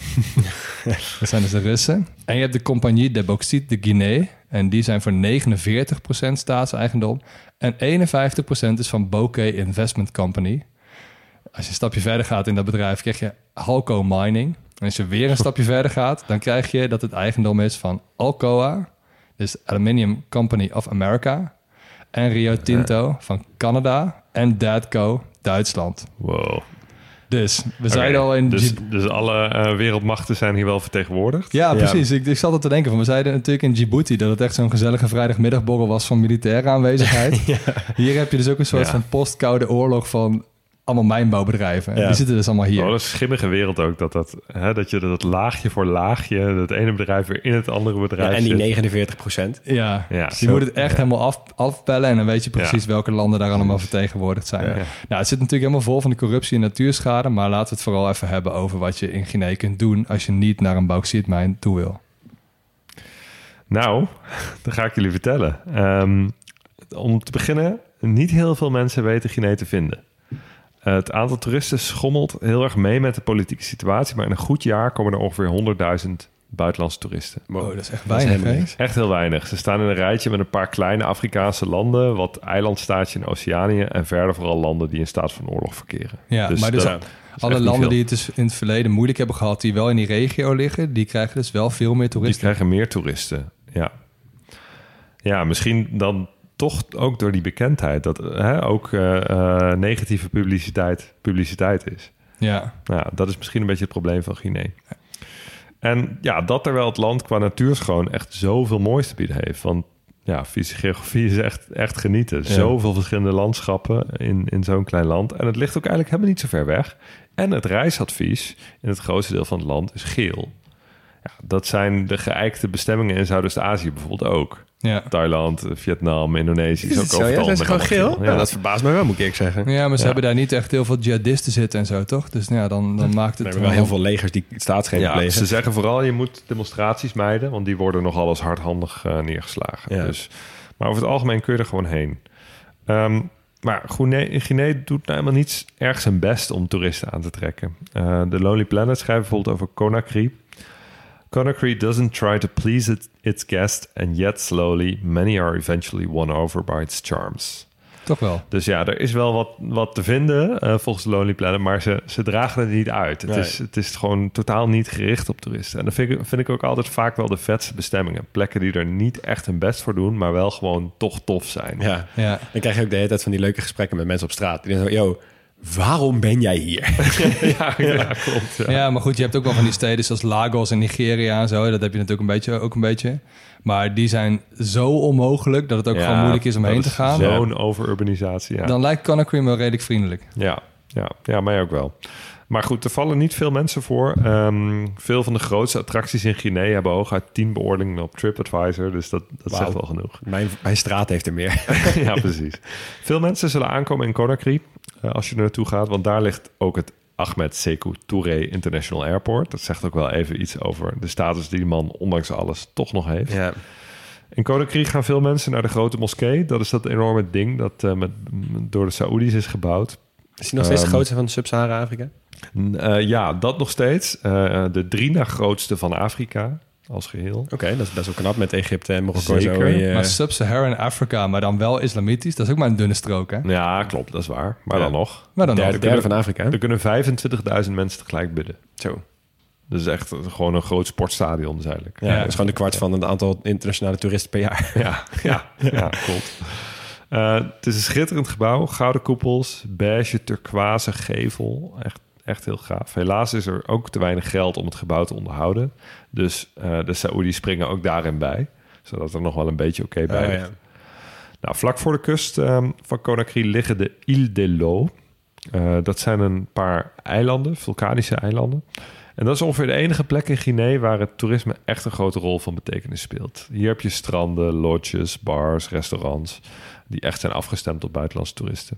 Dat zijn dus de Russen. En je hebt de Compagnie de Bauxite de Guinée. En die zijn voor negenenveertig procent staatseigendom. En eenenvijftig procent is van Bokeh Investment Company. Als je een stapje verder gaat in dat bedrijf, krijg je Halco Mining. En als je weer een stapje verder gaat, dan krijg je dat het eigendom is van Alcoa. Dus Aluminium Company of America. En Rio Tinto uh. van Canada. En Dadco, Duitsland. Wow. Dus we zeiden okay. al in... Dus, dus alle uh, wereldmachten zijn hier wel vertegenwoordigd? Ja, precies. Ja. Ik, ik zat er te denken van. We zeiden natuurlijk in Djibouti dat het echt zo'n gezellige vrijdagmiddagborrel was van militaire aanwezigheid. ja. Hier heb je dus ook een soort ja. van postkoude oorlog van allemaal mijnbouwbedrijven. Ja. Die zitten dus allemaal hier. Oh, dat is een schimmige wereld ook. Dat, dat, hè, dat je dat laagje voor laagje, het ene bedrijf weer in het andere bedrijf ja, en die zit. negenenveertig procent. Ja, ja dus je moet het echt ja. helemaal af, afpellen en dan weet je precies ja. welke landen daar allemaal vertegenwoordigd zijn. Ja. Nou, het zit natuurlijk helemaal vol van de corruptie en natuurschade, maar laten we het vooral even hebben over wat je in Guinea kunt doen als je niet naar een bauxietmijn toe wil. Nou, dat ga ik jullie vertellen. Um, om te beginnen, niet heel veel mensen weten Guinea te vinden. Uh, het aantal toeristen schommelt heel erg mee met de politieke situatie, maar in een goed jaar komen er ongeveer honderdduizend buitenlandse toeristen. Wow, dat is echt weinig, hè? Echt heel weinig. Ze staan in een rijtje met een paar kleine Afrikaanse landen, wat eilandstaatje in Oceanië en verder vooral landen die in staat van oorlog verkeren. Ja, dus maar dus dat, alle landen die het dus in het verleden moeilijk hebben gehad, die wel in die regio liggen, die krijgen dus wel veel meer toeristen. Die krijgen meer toeristen, ja. Ja, misschien dan toch ook door die bekendheid, dat hè, ook uh, uh, negatieve publiciteit publiciteit is. Ja. Nou, dat is misschien een beetje het probleem van Guinea. Ja. En ja, dat terwijl het land qua natuurschoon echt zoveel moois te bieden heeft. Want ja, fysische geografie is echt, echt genieten. Ja. Zoveel verschillende landschappen in, in zo'n klein land. En het ligt ook eigenlijk helemaal niet zo ver weg. En het reisadvies in het grootste deel van het land is geel. Ja, dat zijn de geëikte bestemmingen in Zuidoost-Azië bijvoorbeeld ook. Ja. Thailand, Vietnam, Indonesië is, is ook zo, overal. Ja, is gewoon geel? Ja. Ja, dat verbaast me wel, moet ik zeggen. Ja, maar ze ja. hebben daar niet echt heel veel jihadisten zitten en zo, toch? Dus ja, dan, dan maakt het... We hebben wel heel veel legers die staatsgrepen ja, plegen. Ze zeggen vooral, je moet demonstraties mijden, want die worden nogal als hardhandig uh, neergeslagen. Ja. Dus, maar over het algemeen kun je er gewoon heen. Um, maar Guinea doet nou helemaal niets erg zijn best om toeristen aan te trekken. Uh, de Lonely Planet schrijft bijvoorbeeld over Conakry. Conakry doesn't try to please it, its guests, and yet slowly many are eventually won over by its charms. Toch wel. Dus ja, er is wel wat, wat te vinden uh, volgens de Lonely Planet, maar ze, ze dragen het niet uit. Het, nee. is, het is gewoon totaal niet gericht op toeristen. En dat vind ik, vind ik ook altijd vaak wel de vetste bestemmingen. Plekken die er niet echt hun best voor doen, maar wel gewoon toch tof zijn. Ja, ja. Dan krijg je ook de hele tijd van die leuke gesprekken met mensen op straat. Die denken zo, yo, waarom ben jij hier? ja, ja, klopt. Ja. ja, maar goed, je hebt ook wel van die steden zoals Lagos en Nigeria en zo. Dat heb je natuurlijk een beetje, ook een beetje. Maar die zijn zo onmogelijk dat het ook ja, gewoon moeilijk is om heen te gaan. Zo'n overurbanisatie, ja. Dan lijkt Conakry wel redelijk vriendelijk. Ja, ja, ja, mij ook wel. Maar goed, er vallen niet veel mensen voor. Um, veel van de grootste attracties in Guinea hebben hooguit tien beoordelingen op TripAdvisor. Dus dat, dat wow. zegt wel genoeg. Mijn, mijn straat heeft er meer. ja, precies. Veel mensen zullen aankomen in Conakry uh, als je er naartoe gaat. Want daar ligt ook het Ahmed Sékou Touré International Airport. Dat zegt ook wel even iets over de status die die man ondanks alles toch nog heeft. Ja. In Conakry gaan veel mensen naar de grote moskee. Dat is dat enorme ding dat uh, met, door de Saoedi's is gebouwd. Is die nog steeds um, de grootste van Sub-Sahara-Afrika? Uh, ja, dat nog steeds. Uh, de drie na grootste van Afrika als geheel. Oké, okay, dat is best wel knap met Egypte en Marokko. Zeker. Zo je... Maar Sub-Saharan Afrika, maar dan wel islamitisch. Dat is ook maar een dunne strook, hè? Ja, klopt, dat is waar. Maar ja. dan nog. Maar dan derde, nog. derde van Afrika. Er kunnen vijfentwintigduizend mensen tegelijk bidden. Zo. Dat is echt gewoon een groot sportstadion, dus eigenlijk. Ja, ja. Dat is gewoon de kwart van het aantal internationale toeristen per jaar. Ja, ja, ja klopt. Uh, het is een schitterend gebouw. Gouden koepels, beige, turquoise gevel. Echt, echt heel gaaf. Helaas is er ook te weinig geld om het gebouw te onderhouden. Dus uh, de Saoedi's springen ook daarin bij. Zodat er nog wel een beetje oké okay bij ligt. Oh, ja. Nou, vlak voor de kust um, van Conakry liggen de Îles de l'Eau. Uh, dat zijn een paar eilanden, vulkanische eilanden. En dat is ongeveer de enige plek in Guinea waar het toerisme echt een grote rol van betekenis speelt. Hier heb je stranden, lodges, bars, restaurants die echt zijn afgestemd op buitenlandse toeristen.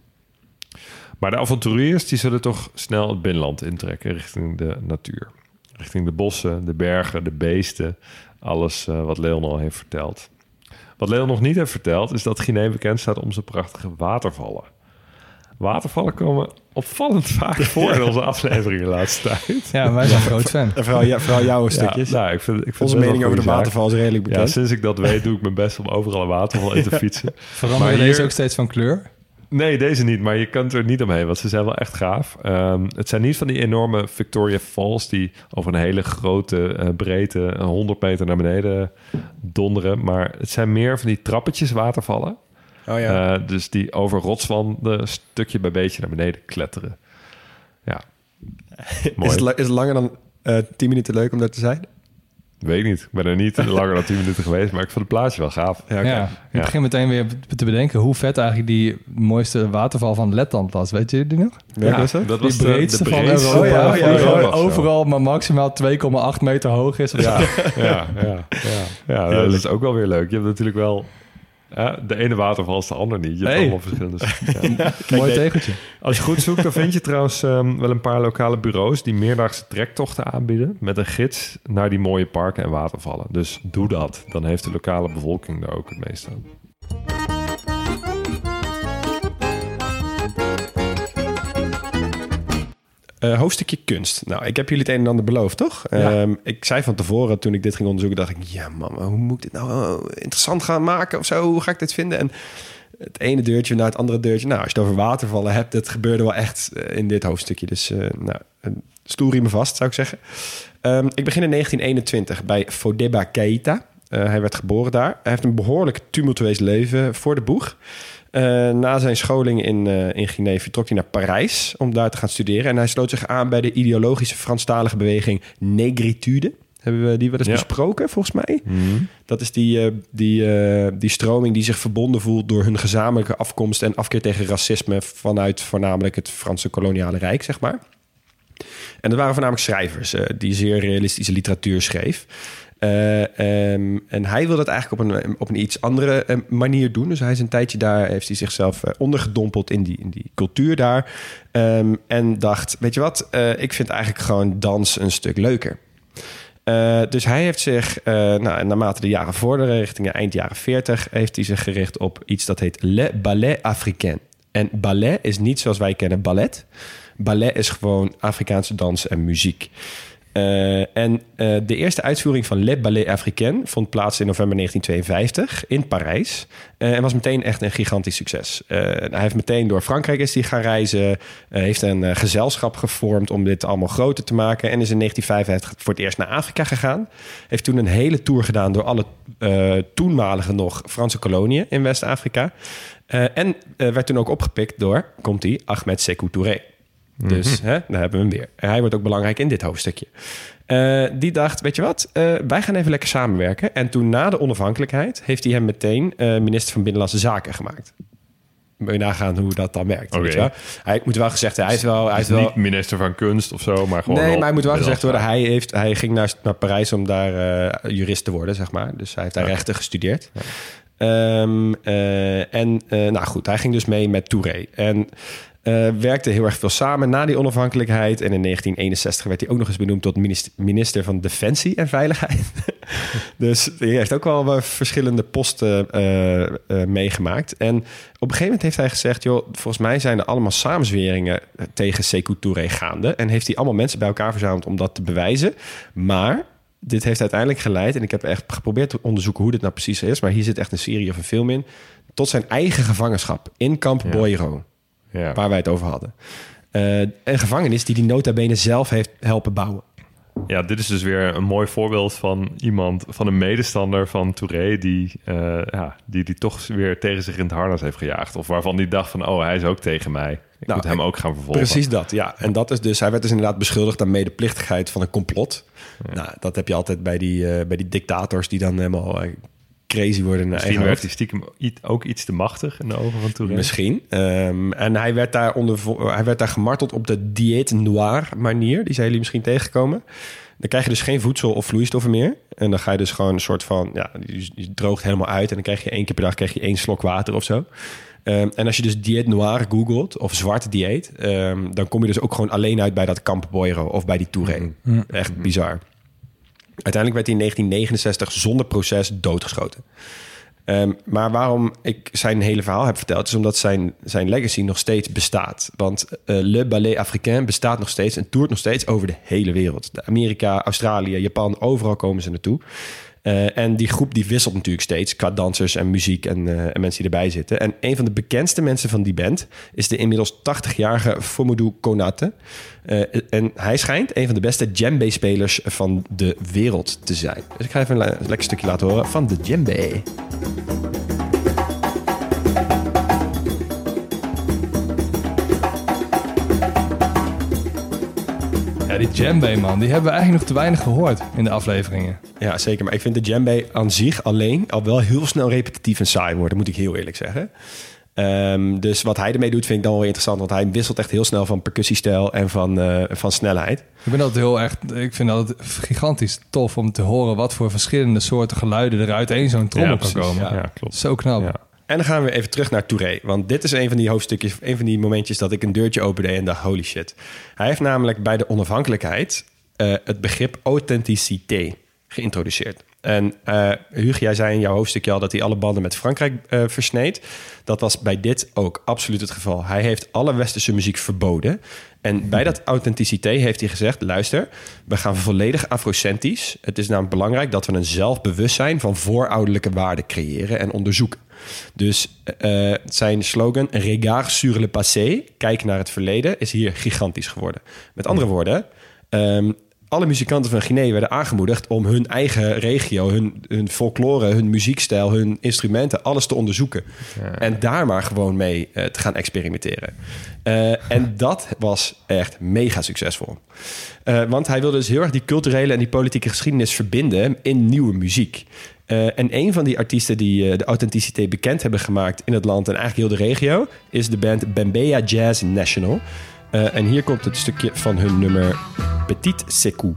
Maar de avonturiers die zullen toch snel het binnenland intrekken richting de natuur. Richting de bossen, de bergen, de beesten. Alles uh, wat Leon al heeft verteld. Wat Leon nog niet heeft verteld is dat Guinea bekend staat om zijn prachtige watervallen. Watervallen komen opvallend vaak voor in onze afleveringen de laatste tijd. Ja, wij zijn ja, groot fan. En vooral, ja, vooral jouw stukjes. Ja, nou, ik vind, ik vind onze mening over de waterval is redelijk bekend. Ja, sinds ik dat weet doe ik mijn best om overal een waterval in te fietsen. Veranderen deze hier... ook steeds van kleur? Nee, deze niet, maar je kunt er niet omheen, want ze zijn wel echt gaaf. Um, het zijn niet van die enorme Victoria Falls die over een hele grote uh, breedte honderd meter naar beneden donderen, maar het zijn meer van die trappetjes watervallen. Oh ja. Uh, dus die over rotswanden stukje bij beetje naar beneden kletteren. Ja, mooi. Is het, is het langer dan uh, tien minuten leuk om daar te zijn? Weet ik niet. Ik ben er niet langer dan tien minuten geweest, maar ik vond het plaatje wel gaaf. Ja, okay. ja, ik begin meteen weer te bedenken hoe vet eigenlijk die mooiste waterval van Letland was. Weet je die nog? Ja, was dat? dat was die breedste, de, de van breedste Europa. Oh, ja, ja, ja, ja. Overal maar maximaal twee komma acht meter hoog is. Ja, ja, ja, ja. ja, ja dat is ook wel weer leuk. Je hebt natuurlijk wel... Ja, de ene waterval is de ander niet. Je hebt hey. allemaal verschillende... Ja. Kijk, mooi nee. tegeltje. Als je goed zoekt, dan vind je trouwens um, wel een paar lokale bureaus... die meerdaagse trektochten aanbieden... met een gids naar die mooie parken en watervallen. Dus doe dat. Dan heeft de lokale bevolking daar ook het meest aan. Uh, hoofdstukje kunst. Nou, ik heb jullie het een en ander beloofd, toch? Ja. Um, ik zei van tevoren, toen ik dit ging onderzoeken... dacht ik, ja man, hoe moet ik dit nou uh, interessant gaan maken of zo? Hoe ga ik dit vinden? En het ene deurtje naar het andere deurtje. Nou, als je het over watervallen hebt... dat gebeurde wel echt uh, in dit hoofdstukje. Dus uh, nou, stoelriemen vast, zou ik zeggen. Um, ik begin in negentien eenentwintig bij Fodeba Keita. Uh, hij werd geboren daar. Hij heeft een behoorlijk tumultueus leven voor de boeg. Uh, na zijn scholing in, uh, in Guinea vertrok hij naar Parijs om daar te gaan studeren. En hij sloot zich aan bij de ideologische Franstalige beweging Negritude. Hebben we die wel eens ja. besproken, volgens mij? Mm. Dat is die, uh, die, uh, die stroming die zich verbonden voelt door hun gezamenlijke afkomst en afkeer tegen racisme vanuit voornamelijk het Franse koloniale rijk, zeg maar. En dat waren voornamelijk schrijvers uh, die zeer realistische literatuur schreef. Uh, um, en hij wil dat eigenlijk op een, op een iets andere uh, manier doen. Dus hij is een tijdje daar, heeft hij zichzelf uh, ondergedompeld in die, in die cultuur daar. Um, en dacht, weet je wat, uh, ik vind eigenlijk gewoon dans een stuk leuker. Uh, dus hij heeft zich, uh, nou, naarmate de jaren vorderen, richting eind jaren veertig... heeft hij zich gericht op iets dat heet Le Ballet Africain. En ballet is niet zoals wij kennen ballet. Ballet is gewoon Afrikaanse dans en muziek. Uh, en uh, de eerste uitvoering van Le Ballet Africain vond plaats in november negentien tweeënvijftig in Parijs. Uh, en was meteen echt een gigantisch succes. Uh, hij heeft meteen door Frankrijk is hij gaan reizen. Uh, heeft een uh, gezelschap gevormd om dit allemaal groter te maken. En is in negentien vijfenvijftig voor het eerst naar Afrika gegaan. Heeft toen een hele tour gedaan door alle uh, toenmalige nog Franse koloniën in West-Afrika. Uh, en uh, werd toen ook opgepikt door, komt-ie, Ahmed Sékou Touré. Dus mm-hmm. hè, daar hebben we hem weer. En hij wordt ook belangrijk in dit hoofdstukje. Uh, die dacht, weet je wat, uh, wij gaan even lekker samenwerken. En toen na de onafhankelijkheid heeft hij hem meteen uh, minister van Binnenlandse Zaken gemaakt. Moet je nagaan hoe dat dan werkt. Okay. Weet je wel? Hij moet wel gezegd, hij is wel, hij is wel niet minister van kunst of zo, maar gewoon. Nee, maar hij moet wel gezegd worden. Hij heeft, hij ging naar, naar Parijs om daar uh, jurist te worden, zeg maar. Dus hij heeft daar ja. rechten gestudeerd. Ja. Um, uh, en uh, nou goed, hij ging dus mee met Touré. En Uh, werkte heel erg veel samen na die onafhankelijkheid. En in negentien eenenzestig werd hij ook nog eens benoemd tot minister, minister van Defensie en Veiligheid. Dus hij heeft ook wel verschillende posten uh, uh, meegemaakt. En op een gegeven moment heeft hij gezegd, joh, volgens mij zijn er allemaal samenzweringen tegen Sékou Touré gaande. En heeft hij allemaal mensen bij elkaar verzameld om dat te bewijzen. Maar dit heeft uiteindelijk geleid, en ik heb echt geprobeerd te onderzoeken hoe dit nou precies is, maar hier zit echt een serie of een film in, tot zijn eigen gevangenschap in kamp ja. Boyro. Ja. Waar wij het over hadden. Uh, een gevangenis die die nota bene zelf heeft helpen bouwen. Ja, dit is dus weer een mooi voorbeeld van iemand, van een medestander van Touré, die, uh, ja, die die toch weer tegen zich in het harnas heeft gejaagd. Of waarvan die dacht van, oh, hij is ook tegen mij. Ik nou, moet hem ook gaan vervolgen. Precies dat, ja. En dat is dus, hij werd dus inderdaad beschuldigd aan medeplichtigheid van een complot. Ja. Nou, dat heb je altijd bij die, uh, bij die dictators die dan helemaal Uh, crazy worden. Misschien werd hij stiekem ook iets te machtig in de ogen van Touré. Misschien. Um, en hij werd, daar onder, hij werd daar gemarteld op de diète noire manier. Die zijn jullie misschien tegengekomen. Dan krijg je dus geen voedsel of vloeistoffen meer. En dan ga je dus gewoon een soort van, ja, je, je droogt helemaal uit. En dan krijg je één keer per dag krijg je één slok water of zo. Um, en als je dus diète noire googelt, of zwarte dieet, um, dan kom je dus ook gewoon alleen uit bij dat kamp Boyro of bij die Touré. Mm-hmm. Echt bizar. Uiteindelijk werd hij in negentien negenenzestig zonder proces doodgeschoten. Um, maar waarom ik zijn hele verhaal heb verteld, is omdat zijn, zijn legacy nog steeds bestaat. Want uh, Le Ballet Africain bestaat nog steeds en toert nog steeds over de hele wereld. De Amerika, Australië, Japan, overal komen ze naartoe. Uh, en die groep die wisselt natuurlijk steeds qua dansers en muziek en, uh, en mensen die erbij zitten. En een van de bekendste mensen van die band is de inmiddels tachtigjarige Fomodou Konate. Uh, en hij schijnt een van de beste djembe-spelers van de wereld te zijn. Dus ik ga even een, le- een lekker stukje laten horen van de djembe. die djembe, man. Die hebben we eigenlijk nog te weinig gehoord in de afleveringen. Ja, zeker. Maar ik vind de djembe aan zich alleen al wel heel snel repetitief en saai worden. Moet ik heel eerlijk zeggen. Um, dus wat hij ermee doet vind ik dan wel interessant. Want hij wisselt echt heel snel van percussiestijl en van, uh, van snelheid. Ik ben altijd heel echt, ik vind dat gigantisch tof om te horen wat voor verschillende soorten geluiden er uit één zo'n trommel Ja, kan precies. komen. Ja, ja, klopt. Zo knap. Ja. En dan gaan we even terug naar Touré. Want dit is een van die hoofdstukjes, een van die momentjes dat ik een deurtje opende en dacht, holy shit. Hij heeft namelijk bij de onafhankelijkheid uh, het begrip authenticité geïntroduceerd. En uh, Hugo, jij zei in jouw hoofdstukje al dat hij alle banden met Frankrijk uh, versneed. Dat was bij dit ook absoluut het geval. Hij heeft alle westerse muziek verboden. En bij dat authenticité heeft hij gezegd, luister, we gaan volledig afrocentrisch. Het is namelijk belangrijk dat we een zelfbewustzijn van voorouderlijke waarden creëren en onderzoeken. Dus uh, zijn slogan, regard sur le passé, kijk naar het verleden, is hier gigantisch geworden. Met andere woorden, um, alle muzikanten van Guinea werden aangemoedigd om hun eigen regio, hun, hun folklore, hun muziekstijl, hun instrumenten, alles te onderzoeken. Ja. En daar maar gewoon mee uh, te gaan experimenteren. Uh, en dat was echt mega succesvol. Uh, want hij wilde dus heel erg die culturele en die politieke geschiedenis verbinden in nieuwe muziek. Uh, en een van die artiesten die uh, de authenticiteit bekend hebben gemaakt in het land en eigenlijk heel de regio, is de band Bembeya Jazz National. Uh, en hier komt het stukje van hun nummer Petit Sekou.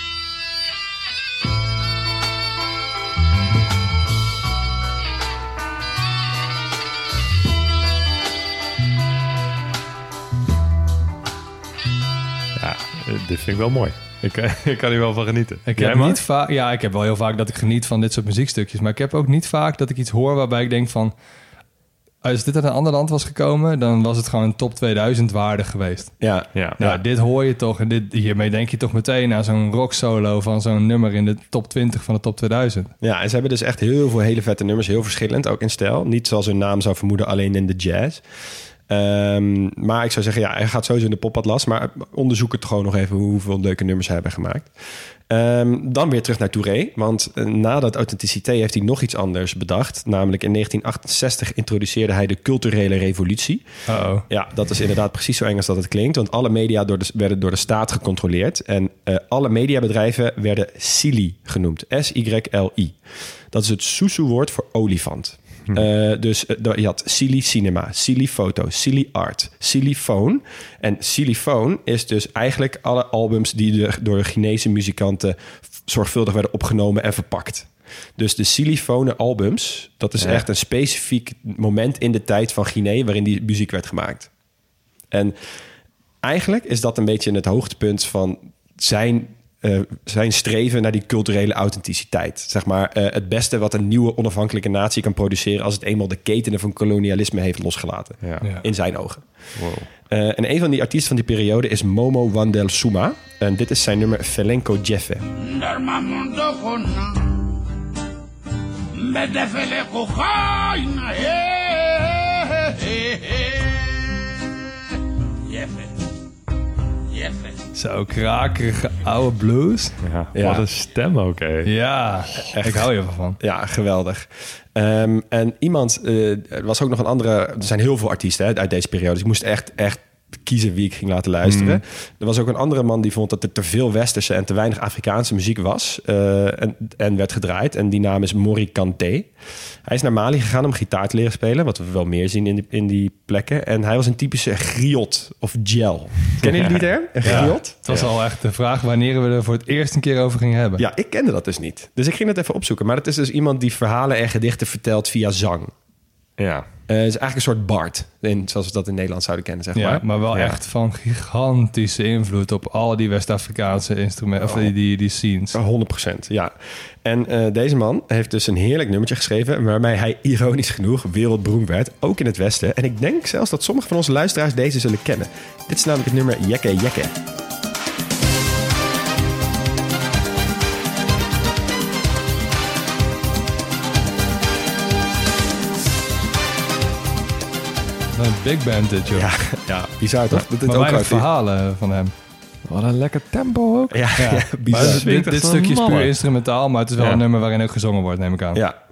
Ja, dit vind ik wel mooi. Ik, ik kan hier wel van genieten. Ik Jij heb maar? niet vaak, ja, ik heb wel heel vaak dat ik geniet van dit soort muziekstukjes, maar ik heb ook niet vaak dat ik iets hoor waarbij ik denk van, als dit uit een ander land was gekomen, dan was het gewoon een top tweeduizend waardig geweest. Ja, Ja. Nou, dit hoor je toch en dit, hiermee denk je toch meteen aan zo'n rock solo van zo'n nummer in de top twintig van de top tweeduizend. ja, en ze hebben dus echt heel veel hele vette nummers, heel verschillend, ook in stijl. Niet zoals hun naam zou vermoeden, alleen in de jazz. Um, maar ik zou zeggen, ja, hij gaat sowieso in de popatlas, maar onderzoek het gewoon nog even hoeveel leuke nummers hij hebben gemaakt. Um, dan weer terug naar Touré, want uh, na dat authenticiteit heeft hij nog iets anders bedacht. Namelijk in negentien achtenzestig introduceerde hij de culturele revolutie. Uh-oh. Ja, dat is inderdaad precies zo eng als dat het klinkt, want alle media door de, werden door de staat gecontroleerd. En uh, alle mediabedrijven werden Sili genoemd, S Y L I. Dat is het Susu-woord voor olifant. Hm. Uh, dus uh, je had Sili Cinema, Sili Foto, Sili Art, Silifoon. En Silifoon is dus eigenlijk alle albums die de, door de Chinese muzikanten zorgvuldig werden opgenomen en verpakt. Dus de Silifone albums, dat is ja. echt een specifiek moment in de tijd van Guinea waarin die muziek werd gemaakt. En eigenlijk is dat een beetje het hoogtepunt van zijn Uh, zijn streven naar die culturele authenticiteit. Zeg maar uh, het beste wat een nieuwe onafhankelijke natie kan produceren als het eenmaal de ketenen van kolonialisme heeft losgelaten. Ja. Ja. In zijn ogen. Wow. Uh, en een van die artiesten van die periode is Momo Wandel Souma. En dit is zijn nummer Felenko Jeffe. Zo krakerige oude blues. Ja, Ja. Wat een stem ook, hè. Ja, echt. Ik hou je van. Ja, geweldig. Um, en iemand, uh, er was ook nog een andere, er zijn heel veel artiesten hè, uit deze periode. Dus ik moest echt, echt kiezen wie ik ging laten luisteren. Mm. Er was ook een andere man die vond dat er te veel westerse en te weinig Afrikaanse muziek was. Uh, en, en werd gedraaid. En die naam is Mori Kanté. Hij is naar Mali gegaan om gitaar te leren spelen. Wat we wel meer zien in die, in die plekken. En hij was een typische griot of gel. Kennen jullie die term? Een Ja, griot? het was ja. al echt de vraag wanneer we er voor het eerst een keer over gingen hebben. Ja, ik kende dat dus niet. Dus ik ging het even opzoeken. Maar het is dus iemand die verhalen en gedichten vertelt via zang. Ja. Uh, het is eigenlijk een soort Bart, in, zoals we dat in Nederland zouden kennen, zeg Ja, maar. maar wel Ja. echt van gigantische invloed op al die West-Afrikaanse instrumenten, of die, die, die scenes. honderd procent, ja. En uh, deze man heeft dus een heerlijk nummertje geschreven, waarmee hij ironisch genoeg wereldberoemd werd, ook in het Westen. En ik denk zelfs dat sommige van onze luisteraars deze zullen kennen. Dit is namelijk het nummer Jekke Jekke. Een big band dit, joh. Ja, ja, bizar toch? Dat dit maar ook weinig uit die- verhalen van hem. Wat een lekker tempo ook. Ja, ja. Ja. bizar. Maar swingt dit, echt dit als stukje een is puur malle. instrumentaal, maar het is wel Ja. een nummer waarin ook gezongen wordt, neem ik aan. Ja.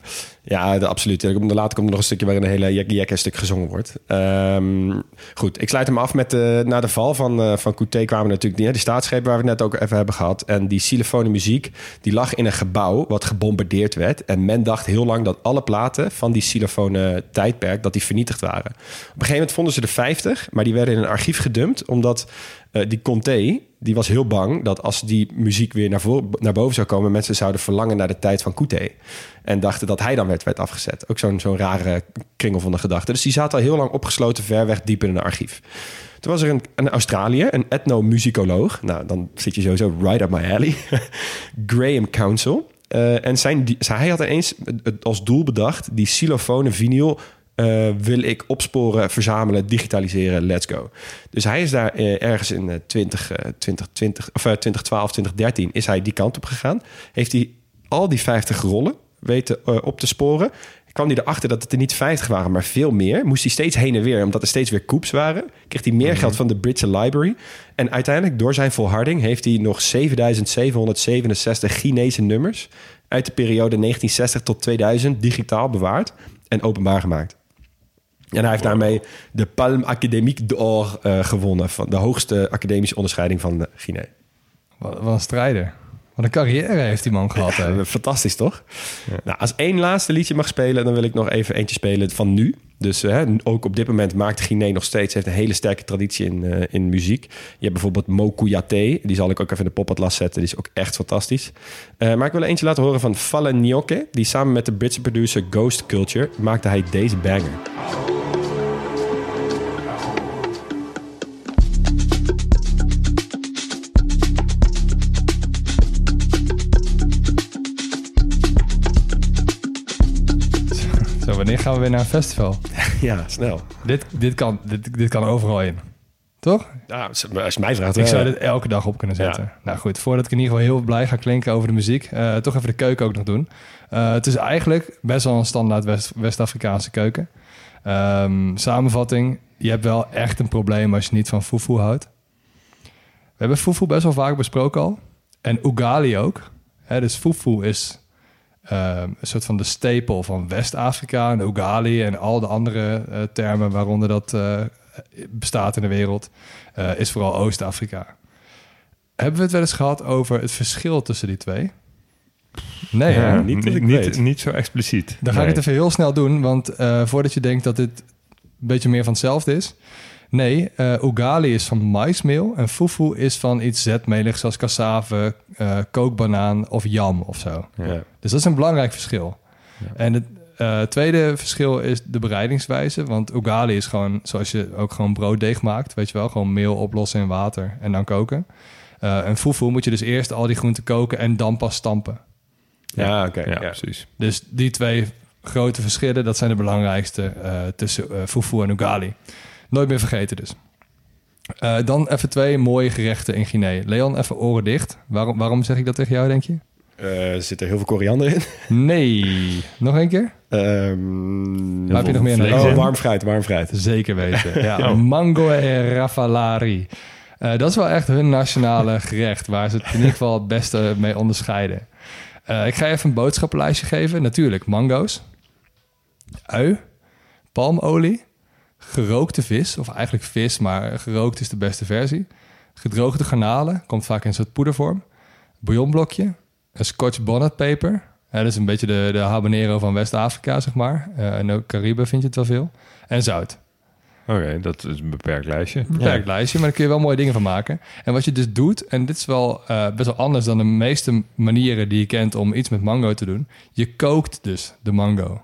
Ja, de, absoluut. Later komt er nog een stukje waarin een hele jek- jekke stuk gezongen wordt. Um, goed, ik sluit hem af met... Uh, na de val van, uh, van Couté kwamen natuurlijk die, die staatsgreep waar we het net ook even hebben gehad. En die xylofone muziek, die lag in een gebouw wat gebombardeerd werd. En men dacht heel lang dat alle platen van die xylofone tijdperk, dat die vernietigd waren. Op een gegeven moment vonden ze er vijftig, maar die werden in een archief gedumpt, omdat uh, die Conté, die was heel bang dat als die muziek weer naar, vo- naar boven zou komen, mensen zouden verlangen naar de tijd van Couté. En dachten dat hij dan werd, werd afgezet. Ook zo'n, zo'n rare kringel van de gedachten. Dus die zaten al heel lang opgesloten ver weg diep in een archief. Toen was er een, een Australiër, een etnomusicoloog. Nou, dan zit je sowieso right up my alley. Graham Council. Uh, en zijn, die, hij had eens als doel bedacht, die xylofone vinyl Uh, wil ik opsporen, verzamelen, digitaliseren, let's go. Dus hij is daar uh, ergens in uh, twintig, uh, twintig twintig, of, uh, twintig twaalf, twintig dertien... is hij die kant op gegaan. Heeft hij al die vijftig rollen weten uh, op te sporen. Kwam hij erachter dat het er niet vijftig waren, maar veel meer. Moest hij steeds heen en weer, omdat er steeds weer coups waren. Kreeg hij meer mm-hmm. geld van de Britse Library. En uiteindelijk, door zijn volharding, heeft hij nog zevenduizend zevenhonderdzevenenzestig Chinese nummers uit de periode negentien zestig tot tweeduizend digitaal bewaard en openbaar gemaakt. En hij heeft daarmee de Palme Académique d'Or uh, gewonnen, van de hoogste academische onderscheiding van de Guinea. Wat, wat een strijder. Wat een carrière heeft die man gehad. Ja, fantastisch, toch? Ja. Nou, als één laatste liedje mag spelen, dan wil ik nog even eentje spelen van nu. Dus uh, ook op dit moment maakt Guinea nog steeds, heeft een hele sterke traditie in, uh, in muziek. Je hebt bijvoorbeeld Mo Kouyaté, die zal ik ook even in de popatlas zetten. Die is ook echt fantastisch. Uh, maar ik wil eentje laten horen van Falla Nyoke. Die samen met de Britse producer Ghost Culture maakte hij deze banger. Wanneer gaan we weer naar een festival? Ja, snel. Dit, dit, kan, dit, dit kan overal in. Toch? Ja, als je mij vraagt... Ik zou dit elke dag op kunnen zetten. Ja. Nou goed, voordat ik in ieder geval heel blij ga klinken over de muziek... Uh, toch even de keuken ook nog doen. Uh, het is eigenlijk best wel een standaard West, West-Afrikaanse keuken. Um, samenvatting, je hebt wel echt een probleem als je niet van fufu houdt. We hebben fufu best wel vaak besproken al. En ugali ook. Hè, dus fufu is... Uh, een soort van de stapel van West-Afrika en ugali en al de andere uh, termen waaronder dat uh, bestaat in de wereld, uh, is vooral Oost-Afrika. Hebben we het wel eens gehad over het verschil tussen die twee? Nee, ja, hè? niet, niet, niet, niet zo expliciet. Dan ga nee. ik het even heel snel doen, want uh, voordat je denkt dat dit een beetje meer van hetzelfde is. Nee, uh, ugali is van maismeel en fufu is van iets zetmeligs zoals cassave, uh, kookbanaan of yam of zo. Ja. Dus dat is een belangrijk verschil. Ja. En het uh, tweede verschil is de bereidingswijze, want ugali is gewoon zoals je ook gewoon brooddeeg maakt, weet je wel, gewoon meel oplossen in water en dan koken. Uh, en fufu moet je dus eerst al die groenten koken en dan pas stampen. Ja, ja oké. Okay, ja, ja, precies. Dus die twee grote verschillen, dat zijn de belangrijkste uh, tussen uh, fufu en ugali. Nooit meer vergeten dus. Uh, dan even twee mooie gerechten in Guinea. Leon, even oren dicht. Waarom, waarom zeg ik dat tegen jou, denk je? Uh, zit er heel veel koriander in? Nee. Nog een keer? Um, heb je nog meer in? Oh, warm fruit, warm fruit. Zeker weten. Ja, mango en rafalari. Uh, dat is wel echt hun nationale gerecht, waar ze het in ieder geval het beste mee onderscheiden. Uh, ik ga even een boodschappenlijstje geven. Natuurlijk, mango's, ui, palmolie, gerookte vis, of eigenlijk vis, maar gerookt is de beste versie. Gedroogde garnalen, komt vaak in een soort poedervorm. Bouillonblokje, een Scotch bonnet peper. Ja, dat is een beetje de, de habanero van West-Afrika, zeg maar. Uh, en ook Cariben vind je het wel veel. En zout. Oké, okay, dat is een beperkt lijstje. Een beperkt ja. lijstje, maar daar kun je wel mooie dingen van maken. En wat je dus doet, en dit is wel uh, best wel anders dan de meeste manieren die je kent om iets met mango te doen. Je kookt dus de mango.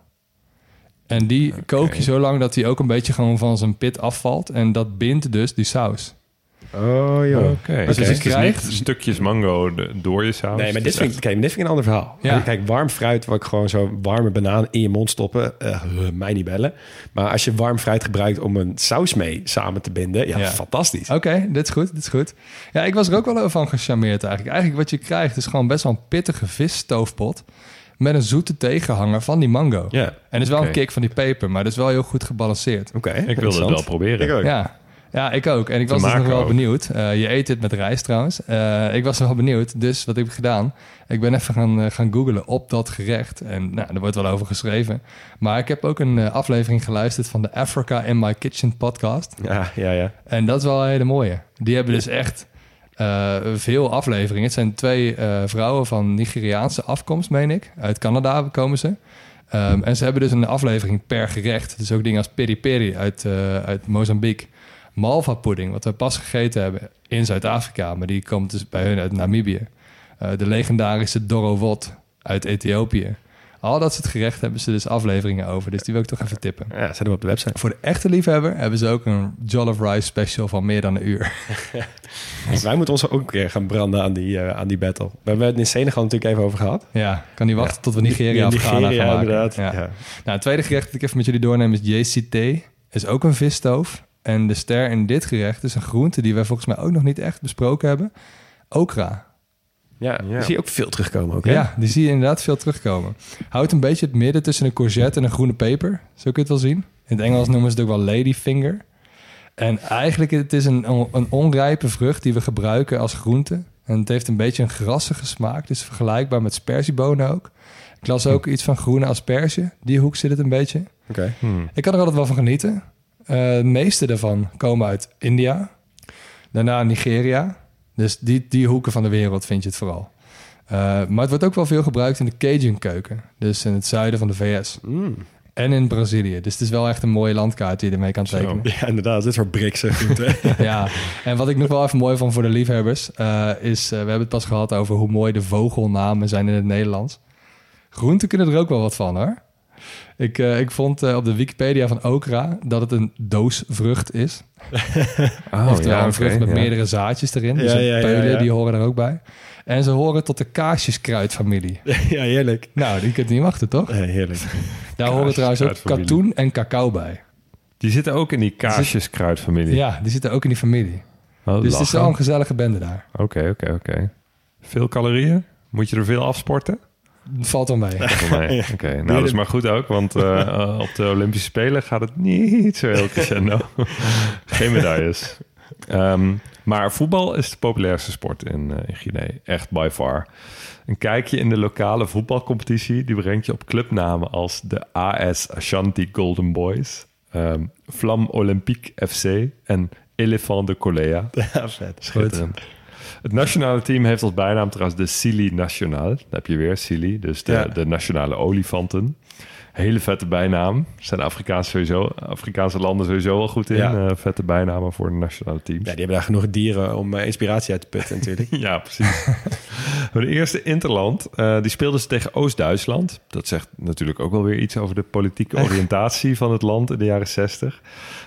En die okay. kook je zo lang dat hij ook een beetje gewoon van zijn pit afvalt. En dat bindt dus die saus. Oh joh. Oké. Okay. Dus, dus je je krijgt niet stukjes mango de, door je saus. Nee, maar dit vind, ik, okay, dit vind ik een ander verhaal. Ja. Kijk, warm fruit, wat ik gewoon zo warme banaan in je mond stoppen, uh, mij niet bellen. Maar als je warm fruit gebruikt om een saus mee samen te binden, ja, ja. fantastisch. Oké, okay, dit is goed, dit is goed. Ja, ik was er ook wel van gecharmeerd eigenlijk. Eigenlijk wat je krijgt is gewoon best wel een pittige visstoofpot met een zoete tegenhanger van die mango. Ja. En er is wel okay. een kick van die peper, maar dat is wel heel goed gebalanceerd. Oké, okay, ik wilde het wel proberen. Ik ook. Ja. Ja, ik ook. En ik was dus nog wel ook. benieuwd. Uh, je eet dit met rijst trouwens. Uh, ik was wel benieuwd. Dus wat heb ik gedaan? Ik ben even gaan, uh, gaan googlen op dat gerecht. En nou, er wordt wel over geschreven. Maar ik heb ook een uh, aflevering geluisterd van de Africa in My Kitchen podcast. Ja, ja, ja. En dat is wel een hele mooie. Die hebben dus echt uh, veel afleveringen. Het zijn twee uh, vrouwen van Nigeriaanse afkomst, meen ik. Uit Canada komen ze. Um, en ze hebben dus een aflevering per gerecht. Dus ook dingen als peri peri uit, uh, uit Mozambique. Malva pudding, wat we pas gegeten hebben in Zuid-Afrika. Maar die komt dus bij hun uit Namibië. Uh, de legendarische Dorowot uit Ethiopië. Al dat soort gerechten hebben ze dus afleveringen over. Dus die wil ik toch even tippen. Ja, zet hem op de website. Voor de echte liefhebber hebben ze ook een Jollof Rice special van meer dan een uur. Dus wij moeten ons ook een keer gaan branden aan die, uh, aan die battle. We hebben het in Senegal natuurlijk even over gehad. Ja, kan niet wachten ja. tot we Nigeria of Ghana gaan maken. Inderdaad. Ja. Ja. Nou, het tweede gerecht dat ik even met jullie doorneem is J C T. Is ook een visstoof. En de ster in dit gerecht is een groente die wij volgens mij ook nog niet echt besproken hebben. Okra. Ja, die ja. zie je ook veel terugkomen. Ook, hè? Ja, die zie je inderdaad veel terugkomen. Houdt een beetje het midden tussen een courgette en een groene peper. Zo kun je het wel zien. In het Engels noemen ze het ook wel ladyfinger. En eigenlijk het is een, een onrijpe vrucht die we gebruiken als groente. En het heeft een beetje een grassige smaak. Dus vergelijkbaar met sperziebonen ook. Ik las ook hm. iets van groene asperge. Die hoek zit het een beetje. Okay. Hm. Ik kan er altijd wel van genieten. Uh, de meeste daarvan komen uit India. Daarna Nigeria. Dus die, die hoeken van de wereld vind je het vooral. Uh, maar het wordt ook wel veel gebruikt in de Cajun-keuken. Dus in het zuiden van de V S. Mm. En in Brazilië. Dus het is wel echt een mooie landkaart die je ermee kan tekenen. Zo, ja, inderdaad. Dit soort briksen. Ja, en wat ik nog wel even mooi vond voor de liefhebbers... Uh, is, uh, we hebben het pas gehad over hoe mooi de vogelnamen zijn in het Nederlands. Groenten kunnen er ook wel wat van, hoor. Ik, uh, ik vond uh, op de Wikipedia van okra dat het een doosvrucht is. Oh, Oftewel ja, een vrucht okay, met ja. meerdere zaadjes erin. Dus ja, ja, peulen, ja, ja. die horen er ook bij. En ze horen tot de kaasjeskruidfamilie. Ja, heerlijk. Nou, die kunt niet wachten, toch? Ja, heerlijk. Daar horen trouwens ook katoen en cacao bij. Die zitten ook in die kaasjeskruidfamilie? Ja, die zitten ook in die familie. Oh, dus lachen. Het is wel een gezellige bende daar. Oké, okay, oké, okay, oké. Okay. Veel calorieën? Moet je er veel afsporten? Valt wel mee. mee. Oké, okay. Nou dat is maar goed ook, want uh, op de Olympische Spelen gaat het niet zo heel crescendo. Geen medailles. Um, maar voetbal is de populairste sport in, uh, in Guinea. Echt by far. Een kijkje in de lokale voetbalcompetitie... die brengt je op clubnamen als de A S Ashanti Golden Boys... Um, Flamme Olympique F C en Elephant de Colea. Ja, vet. Schitterend. Het nationale team heeft als bijnaam trouwens de Sili Nacional. Daar heb je weer Sili, dus de, ja. de nationale olifanten. Hele vette bijnaam. Zijn Afrikaanse, sowieso, Afrikaanse landen sowieso wel goed in. Ja. Uh, vette bijnamen voor de nationale teams. Ja, die hebben daar genoeg dieren om uh, inspiratie uit te putten natuurlijk. Ja, precies. De eerste interland, uh, die speelden ze tegen Oost-Duitsland. Dat zegt natuurlijk ook wel weer iets over de politieke oriëntatie van het land in de jaren zestig.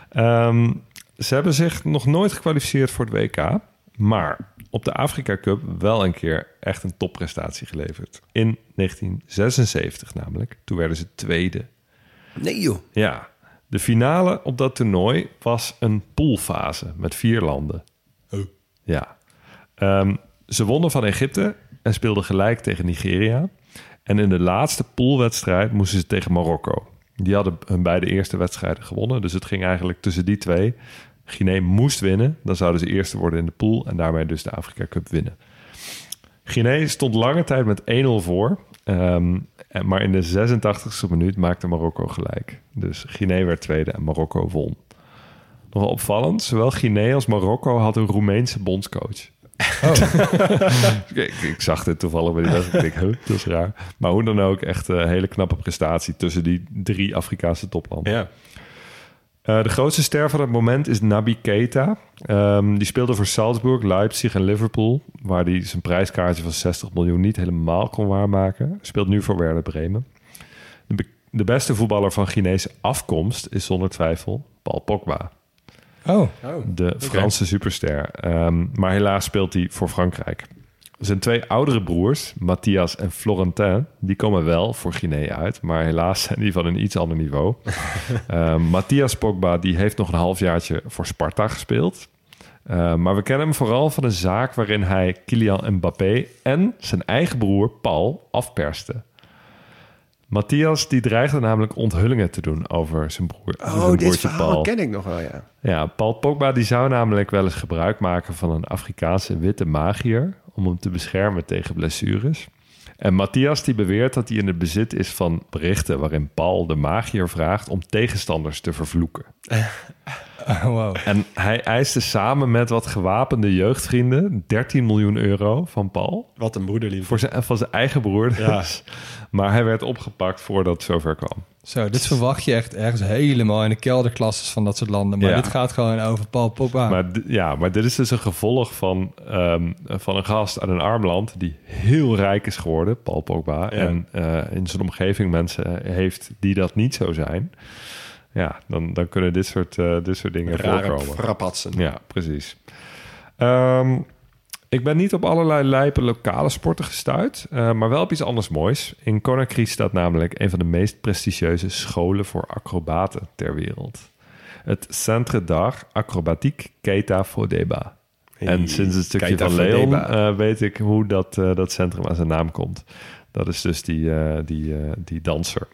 Um, ze hebben zich nog nooit gekwalificeerd voor het W K... maar op de Afrika Cup wel een keer echt een topprestatie geleverd. In negentien zesenzeventig namelijk. Toen werden ze tweede. Nee joh. Ja. De finale op dat toernooi was een poolfase met vier landen. Oh. Ja. Um, ze wonnen van Egypte en speelden gelijk tegen Nigeria. En in de laatste poolwedstrijd moesten ze tegen Marokko. Die hadden hun beide eerste wedstrijden gewonnen. Dus het ging eigenlijk tussen die twee... Guinea moest winnen. Dan zouden ze eerste worden in de pool... en daarmee dus de Afrika Cup winnen. Guinea stond lange tijd met één nul voor. Um, maar in de zesentachtigste minuut maakte Marokko gelijk. Dus Guinea werd tweede en Marokko won. Nogal opvallend, zowel Guinea als Marokko had een Roemeense bondscoach. Oh. ik, ik zag dit toevallig bij die wedstrijd. Ik denk, huh, dat is raar. Maar hoe dan ook, echt een hele knappe prestatie... tussen die drie Afrikaanse toplanden. Ja. Uh, de grootste ster van het moment is Naby Keita. Um, die speelde voor Salzburg, Leipzig en Liverpool... waar hij zijn prijskaartje van zestig miljoen niet helemaal kon waarmaken. Speelt nu voor Werder Bremen. De, be- de beste voetballer van Guinese afkomst is zonder twijfel Paul Pogba. Oh. De Franse okay. superster. Um, maar helaas speelt hij voor Frankrijk. Zijn twee oudere broers, Matthias en Florentin... die komen wel voor Guinea uit... maar helaas zijn die van een iets ander niveau. uh, Matthias Pogba die heeft nog een halfjaartje voor Sparta gespeeld. Uh, maar we kennen hem vooral van een zaak... waarin hij Kylian Mbappé en zijn eigen broer Paul afperste. Matthias die dreigde namelijk onthullingen te doen over zijn broer. over Oh, zijn dit broertje verhaal Paul. ken ik nog wel, ja. Ja, Paul Pogba die zou namelijk wel eens gebruik maken van een Afrikaanse witte magier om hem te beschermen tegen blessures. En Matthias die beweert dat hij in het bezit is van berichten waarin Paul de magier vraagt om tegenstanders te vervloeken. Oh, wow. En hij eiste samen met wat gewapende jeugdvrienden dertien miljoen euro van Paul. Wat een broederliefde. Voor zijn, van zijn eigen broer dus. Ja. Maar hij werd opgepakt voordat het zover kwam. Zo, dit verwacht je echt ergens helemaal in de kelderklasses van dat soort landen. Maar Ja. dit gaat gewoon over Paul Pogba. Maar, d- ja, maar dit is dus een gevolg van, ehm, van een gast uit een arm land die heel rijk is geworden, Paul Pogba. Ja. En eh, in zijn omgeving mensen heeft die dat niet zo zijn. Ja, dan, dan kunnen dit soort, eh, dit soort dingen Rare voorkomen. frapatsen. Ja, precies. Ehm, ik ben niet op allerlei lijpe lokale sporten gestuurd, uh, maar wel op iets anders moois. In Conakry staat namelijk een van de meest prestigieuze scholen voor acrobaten ter wereld. Het Centre d'Art Acrobatique Keita Fodeba. Hey, En sinds het stukje Keita van Leon Fodeba. uh, weet ik hoe dat, uh, dat centrum aan zijn naam komt. Dat is dus die, uh, die, uh, die danser.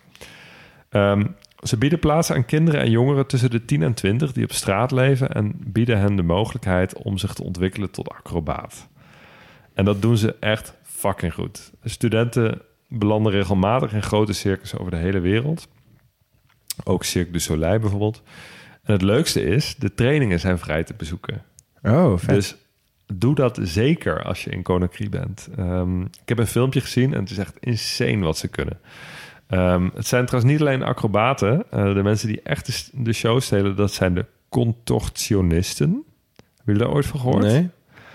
Um, Ze bieden plaatsen aan kinderen en jongeren tussen de tien en twintig die op straat leven en bieden hen de mogelijkheid om zich te ontwikkelen tot acrobaat. En dat doen ze echt fucking goed. Studenten belanden regelmatig in grote circussen over de hele wereld. Ook Cirque du Soleil bijvoorbeeld. En het leukste is, de trainingen zijn vrij te bezoeken. Oh, vet. Dus doe dat zeker als je in Conakry bent. Um, ik heb een filmpje gezien en het is echt insane wat ze kunnen. Um, het zijn trouwens niet alleen acrobaten. Uh, de mensen die echt de, de show stelen, dat zijn de contortionisten. Hebben jullie daar ooit van gehoord? Nee.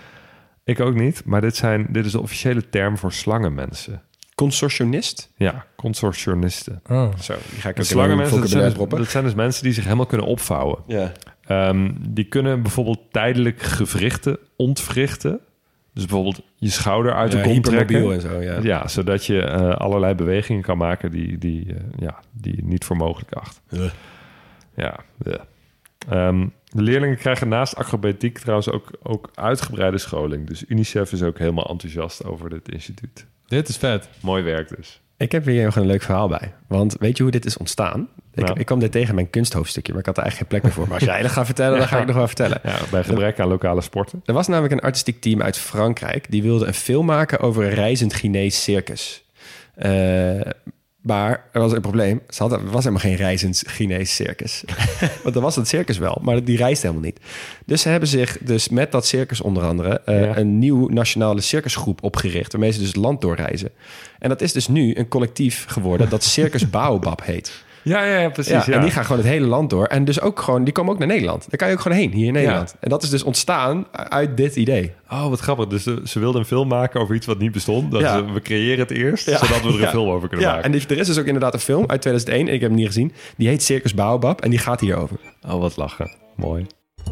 Ik ook niet, maar dit, zijn, dit is de officiële term voor slangenmensen. Consortionist? Ja, contortionisten. Oh. Zo, die ga ik En ook slangenmensen, in dat een zijn, dus, proppen. dat zijn dus mensen die zich helemaal kunnen opvouwen. Ja. Um, die kunnen bijvoorbeeld tijdelijk gewrichten ontwrichten. Dus bijvoorbeeld je schouder uit de Ja, kont hypermobiel trekken. en zo, ja. Ja, zodat je uh, allerlei bewegingen kan maken die, die, uh, ja, die je niet voor mogelijk acht. Ugh. Ja, yeah. um, de leerlingen krijgen naast acrobatiek trouwens ook, ook uitgebreide scholing. Dus UNICEF is ook helemaal enthousiast over dit instituut. Dit is vet. Mooi werk dus. Ik heb hier nog een leuk verhaal bij. Want weet je hoe dit is ontstaan? Ik, Nou. ik kwam dit tegen in mijn kunsthoofdstukje, maar ik had er eigenlijk geen plek meer voor. Maar als jij dat gaat vertellen, dan ga ik nog wel vertellen. Ja, bij gebrek aan lokale sporten. Er was namelijk een artistiek team uit Frankrijk. Die wilde een film maken over een reizend Chinees circus. Uh, maar er was een probleem. Ze hadden, er was helemaal geen reizend Chinees circus. Want er was het circus wel, maar die reist helemaal niet. Dus ze hebben zich dus met dat circus onder andere... Uh, Ja. een nieuw nationale circusgroep opgericht... waarmee ze dus het land doorreizen. En dat is dus nu een collectief geworden... dat Circus Baobab heet. Ja, ja, ja precies. Ja, Ja, en die gaan gewoon het hele land door. En dus ook gewoon, die komen ook naar Nederland. Daar kan je ook gewoon heen, hier in Nederland. Ja. En dat is dus ontstaan uit dit idee. Oh, wat grappig. Dus de, ze wilden een film maken over iets wat niet bestond. Dat Ja. ze, we creëren het eerst, Ja. zodat we er een Ja. film over kunnen Ja, maken. en die, er is dus ook inderdaad een film uit tweeduizend één. En ik heb hem niet gezien. Die heet Circus Baobab en die gaat hierover. Oh, wat lachen. Mooi.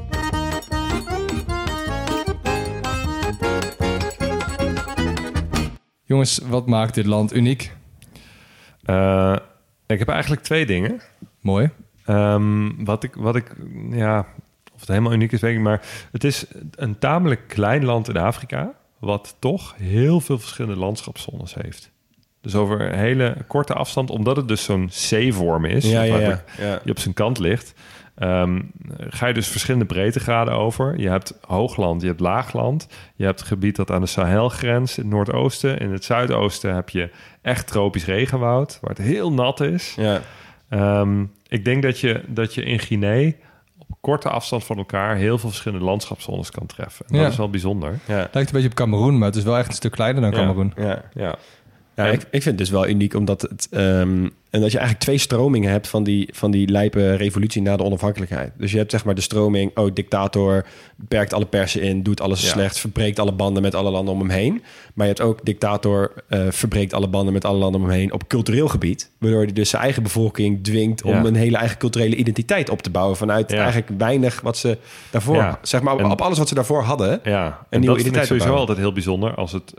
Jongens, wat maakt dit land uniek? Uh, ik heb eigenlijk twee dingen. Mooi. Um, wat ik, wat ik, ja, of het helemaal uniek is, weet ik niet, maar het is een tamelijk klein land in Afrika, wat toch heel veel verschillende landschapszones heeft. Dus over een hele korte afstand, omdat het dus zo'n C-vorm is, Ja, ja, waar ja. ja. die op zijn kant ligt, um, ga je dus verschillende breedtegraden over. Je hebt hoogland, je hebt laagland, je hebt het gebied dat aan de Sahel grenst in het noordoosten. In het zuidoosten heb je echt tropisch regenwoud, waar het heel nat is. Ja. Um, ik denk dat je, dat je in Guinea op korte afstand van elkaar heel veel verschillende landschapszones kan treffen. En dat Ja. is wel bijzonder. Ja. Lijkt een beetje op Cameroen, maar het is wel echt een stuk kleiner dan Ja. Cameroen. Ja. Ja. Ja, En- ik, ik vind het dus wel uniek, omdat het... Um, en dat je eigenlijk twee stromingen hebt van die, van die lijpe revolutie na de onafhankelijkheid. Dus je hebt zeg maar de stroming, oh, dictator, beperkt alle persen in, doet alles Ja. slecht, verbreekt alle banden met alle landen om hem heen. Maar je hebt ook dictator, uh, verbreekt alle banden met alle landen om hem heen op cultureel gebied. Waardoor hij dus zijn eigen bevolking dwingt om Ja. een hele eigen culturele identiteit op te bouwen vanuit Ja. eigenlijk weinig wat ze daarvoor, Ja. zeg maar op, En- op alles wat ze daarvoor hadden. Ja, en nieuwe dat vind ik identiteit sowieso opbouwen. altijd heel bijzonder als het,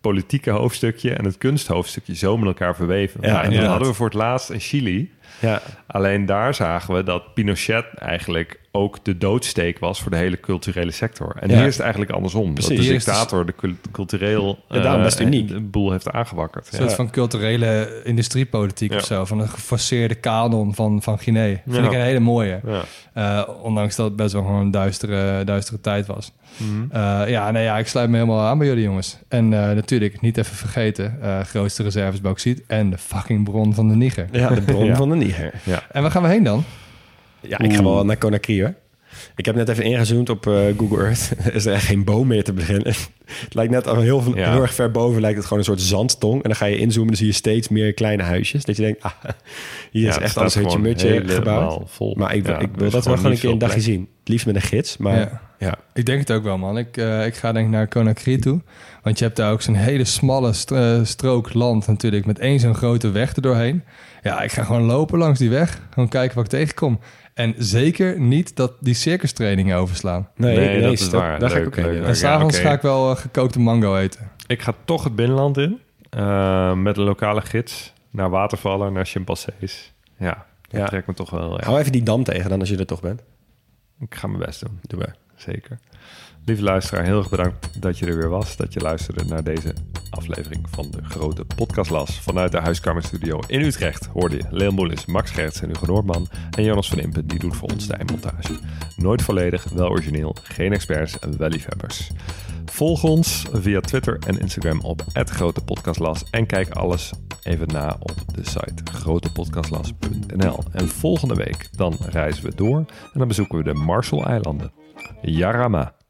politieke hoofdstukje en het kunsthoofdstukje zo met elkaar verweven. Ja, Ja, en dat inderdaad. hadden we voor het laatst in Chili. Ja. Alleen daar zagen we dat Pinochet eigenlijk ook de doodsteek was voor de hele culturele sector. En Ja. hier is het eigenlijk andersom. Precies. Dat de Hier is het- dictator de cul- cultureel En daarom eh, best uniek. de boel heeft aangewakkerd. Een soort Ja. van culturele industriepolitiek Ja. of zo. Van een geforceerde kanon van, van Guinea. Vind Ja. ik een hele mooie. Ja. Uh, ondanks dat het best wel gewoon een duistere, duistere tijd was. Mhm. Uh, ja, nee, ja, ik sluit me helemaal aan bij jullie jongens. En uh, natuurlijk, niet even vergeten, uh, grootste reserves bauxiet en de fucking bron van de Niger. Ja, de bron Ja. van de Niger. Ja. En waar gaan we heen dan? Ja, ik ga wel naar Conakry, hoor. Ik heb net even ingezoomd op uh, Google Earth. Er is er echt geen boom meer te beginnen. Het lijkt net al heel, van, Ja. heel erg ver boven. Lijkt het gewoon een soort zandtong. En dan ga je inzoomen, dan zie je steeds meer kleine huisjes. Dat je denkt, ah, hier Ja, is het echt staat als hutje gewoon mutje helemaal gebouwd. vol. Maar ik, Ja, ik er wil is dat wel gewoon gewoon een niet keer een veel dagje plek. zien. Het liefst met een gids, maar Ja. ja. Ik denk het ook wel, man. Ik, uh, ik ga denk ik naar Conakry toe. Want je hebt daar ook zo'n hele smalle st- uh, strook land natuurlijk... met één zo'n grote weg erdoorheen. Ja, ik ga gewoon lopen langs die weg. Gewoon kijken wat ik tegenkom. En zeker niet dat die circustrainingen overslaan. Nee, Nee, nee, dat is stop. waar. Daar ga ik Leuk, ook heen. leuk, ja. leuk. En s'avonds oké. ga ik wel uh, gekookte mango eten. Ik ga toch het binnenland in. Uh, met een lokale gids. Naar watervallen, naar chimpansees. Ja, dat Ja. trekt me toch wel. Ja. Hou even die dam tegen dan als je er toch bent. Ik ga mijn best doen. Doe maar. Zeker. Lieve luisteraar, heel erg bedankt dat je er weer was. Dat je luisterde naar deze aflevering van de Grote Podcastlas. Vanuit de Huiskamerstudio in Utrecht hoorde je Leon Moelis, Max Gerts en Hugo Noordman. En Jonas van Impen, die doet voor ons de eindmontage. Nooit volledig, wel origineel, geen experts en wel liefhebbers. Volg ons via Twitter en Instagram op at Grote Podcastlas. En kijk alles even na op de site grotepodcastlas punt n l. En volgende week dan reizen we door en dan bezoeken we de Marshall-eilanden. Yarama.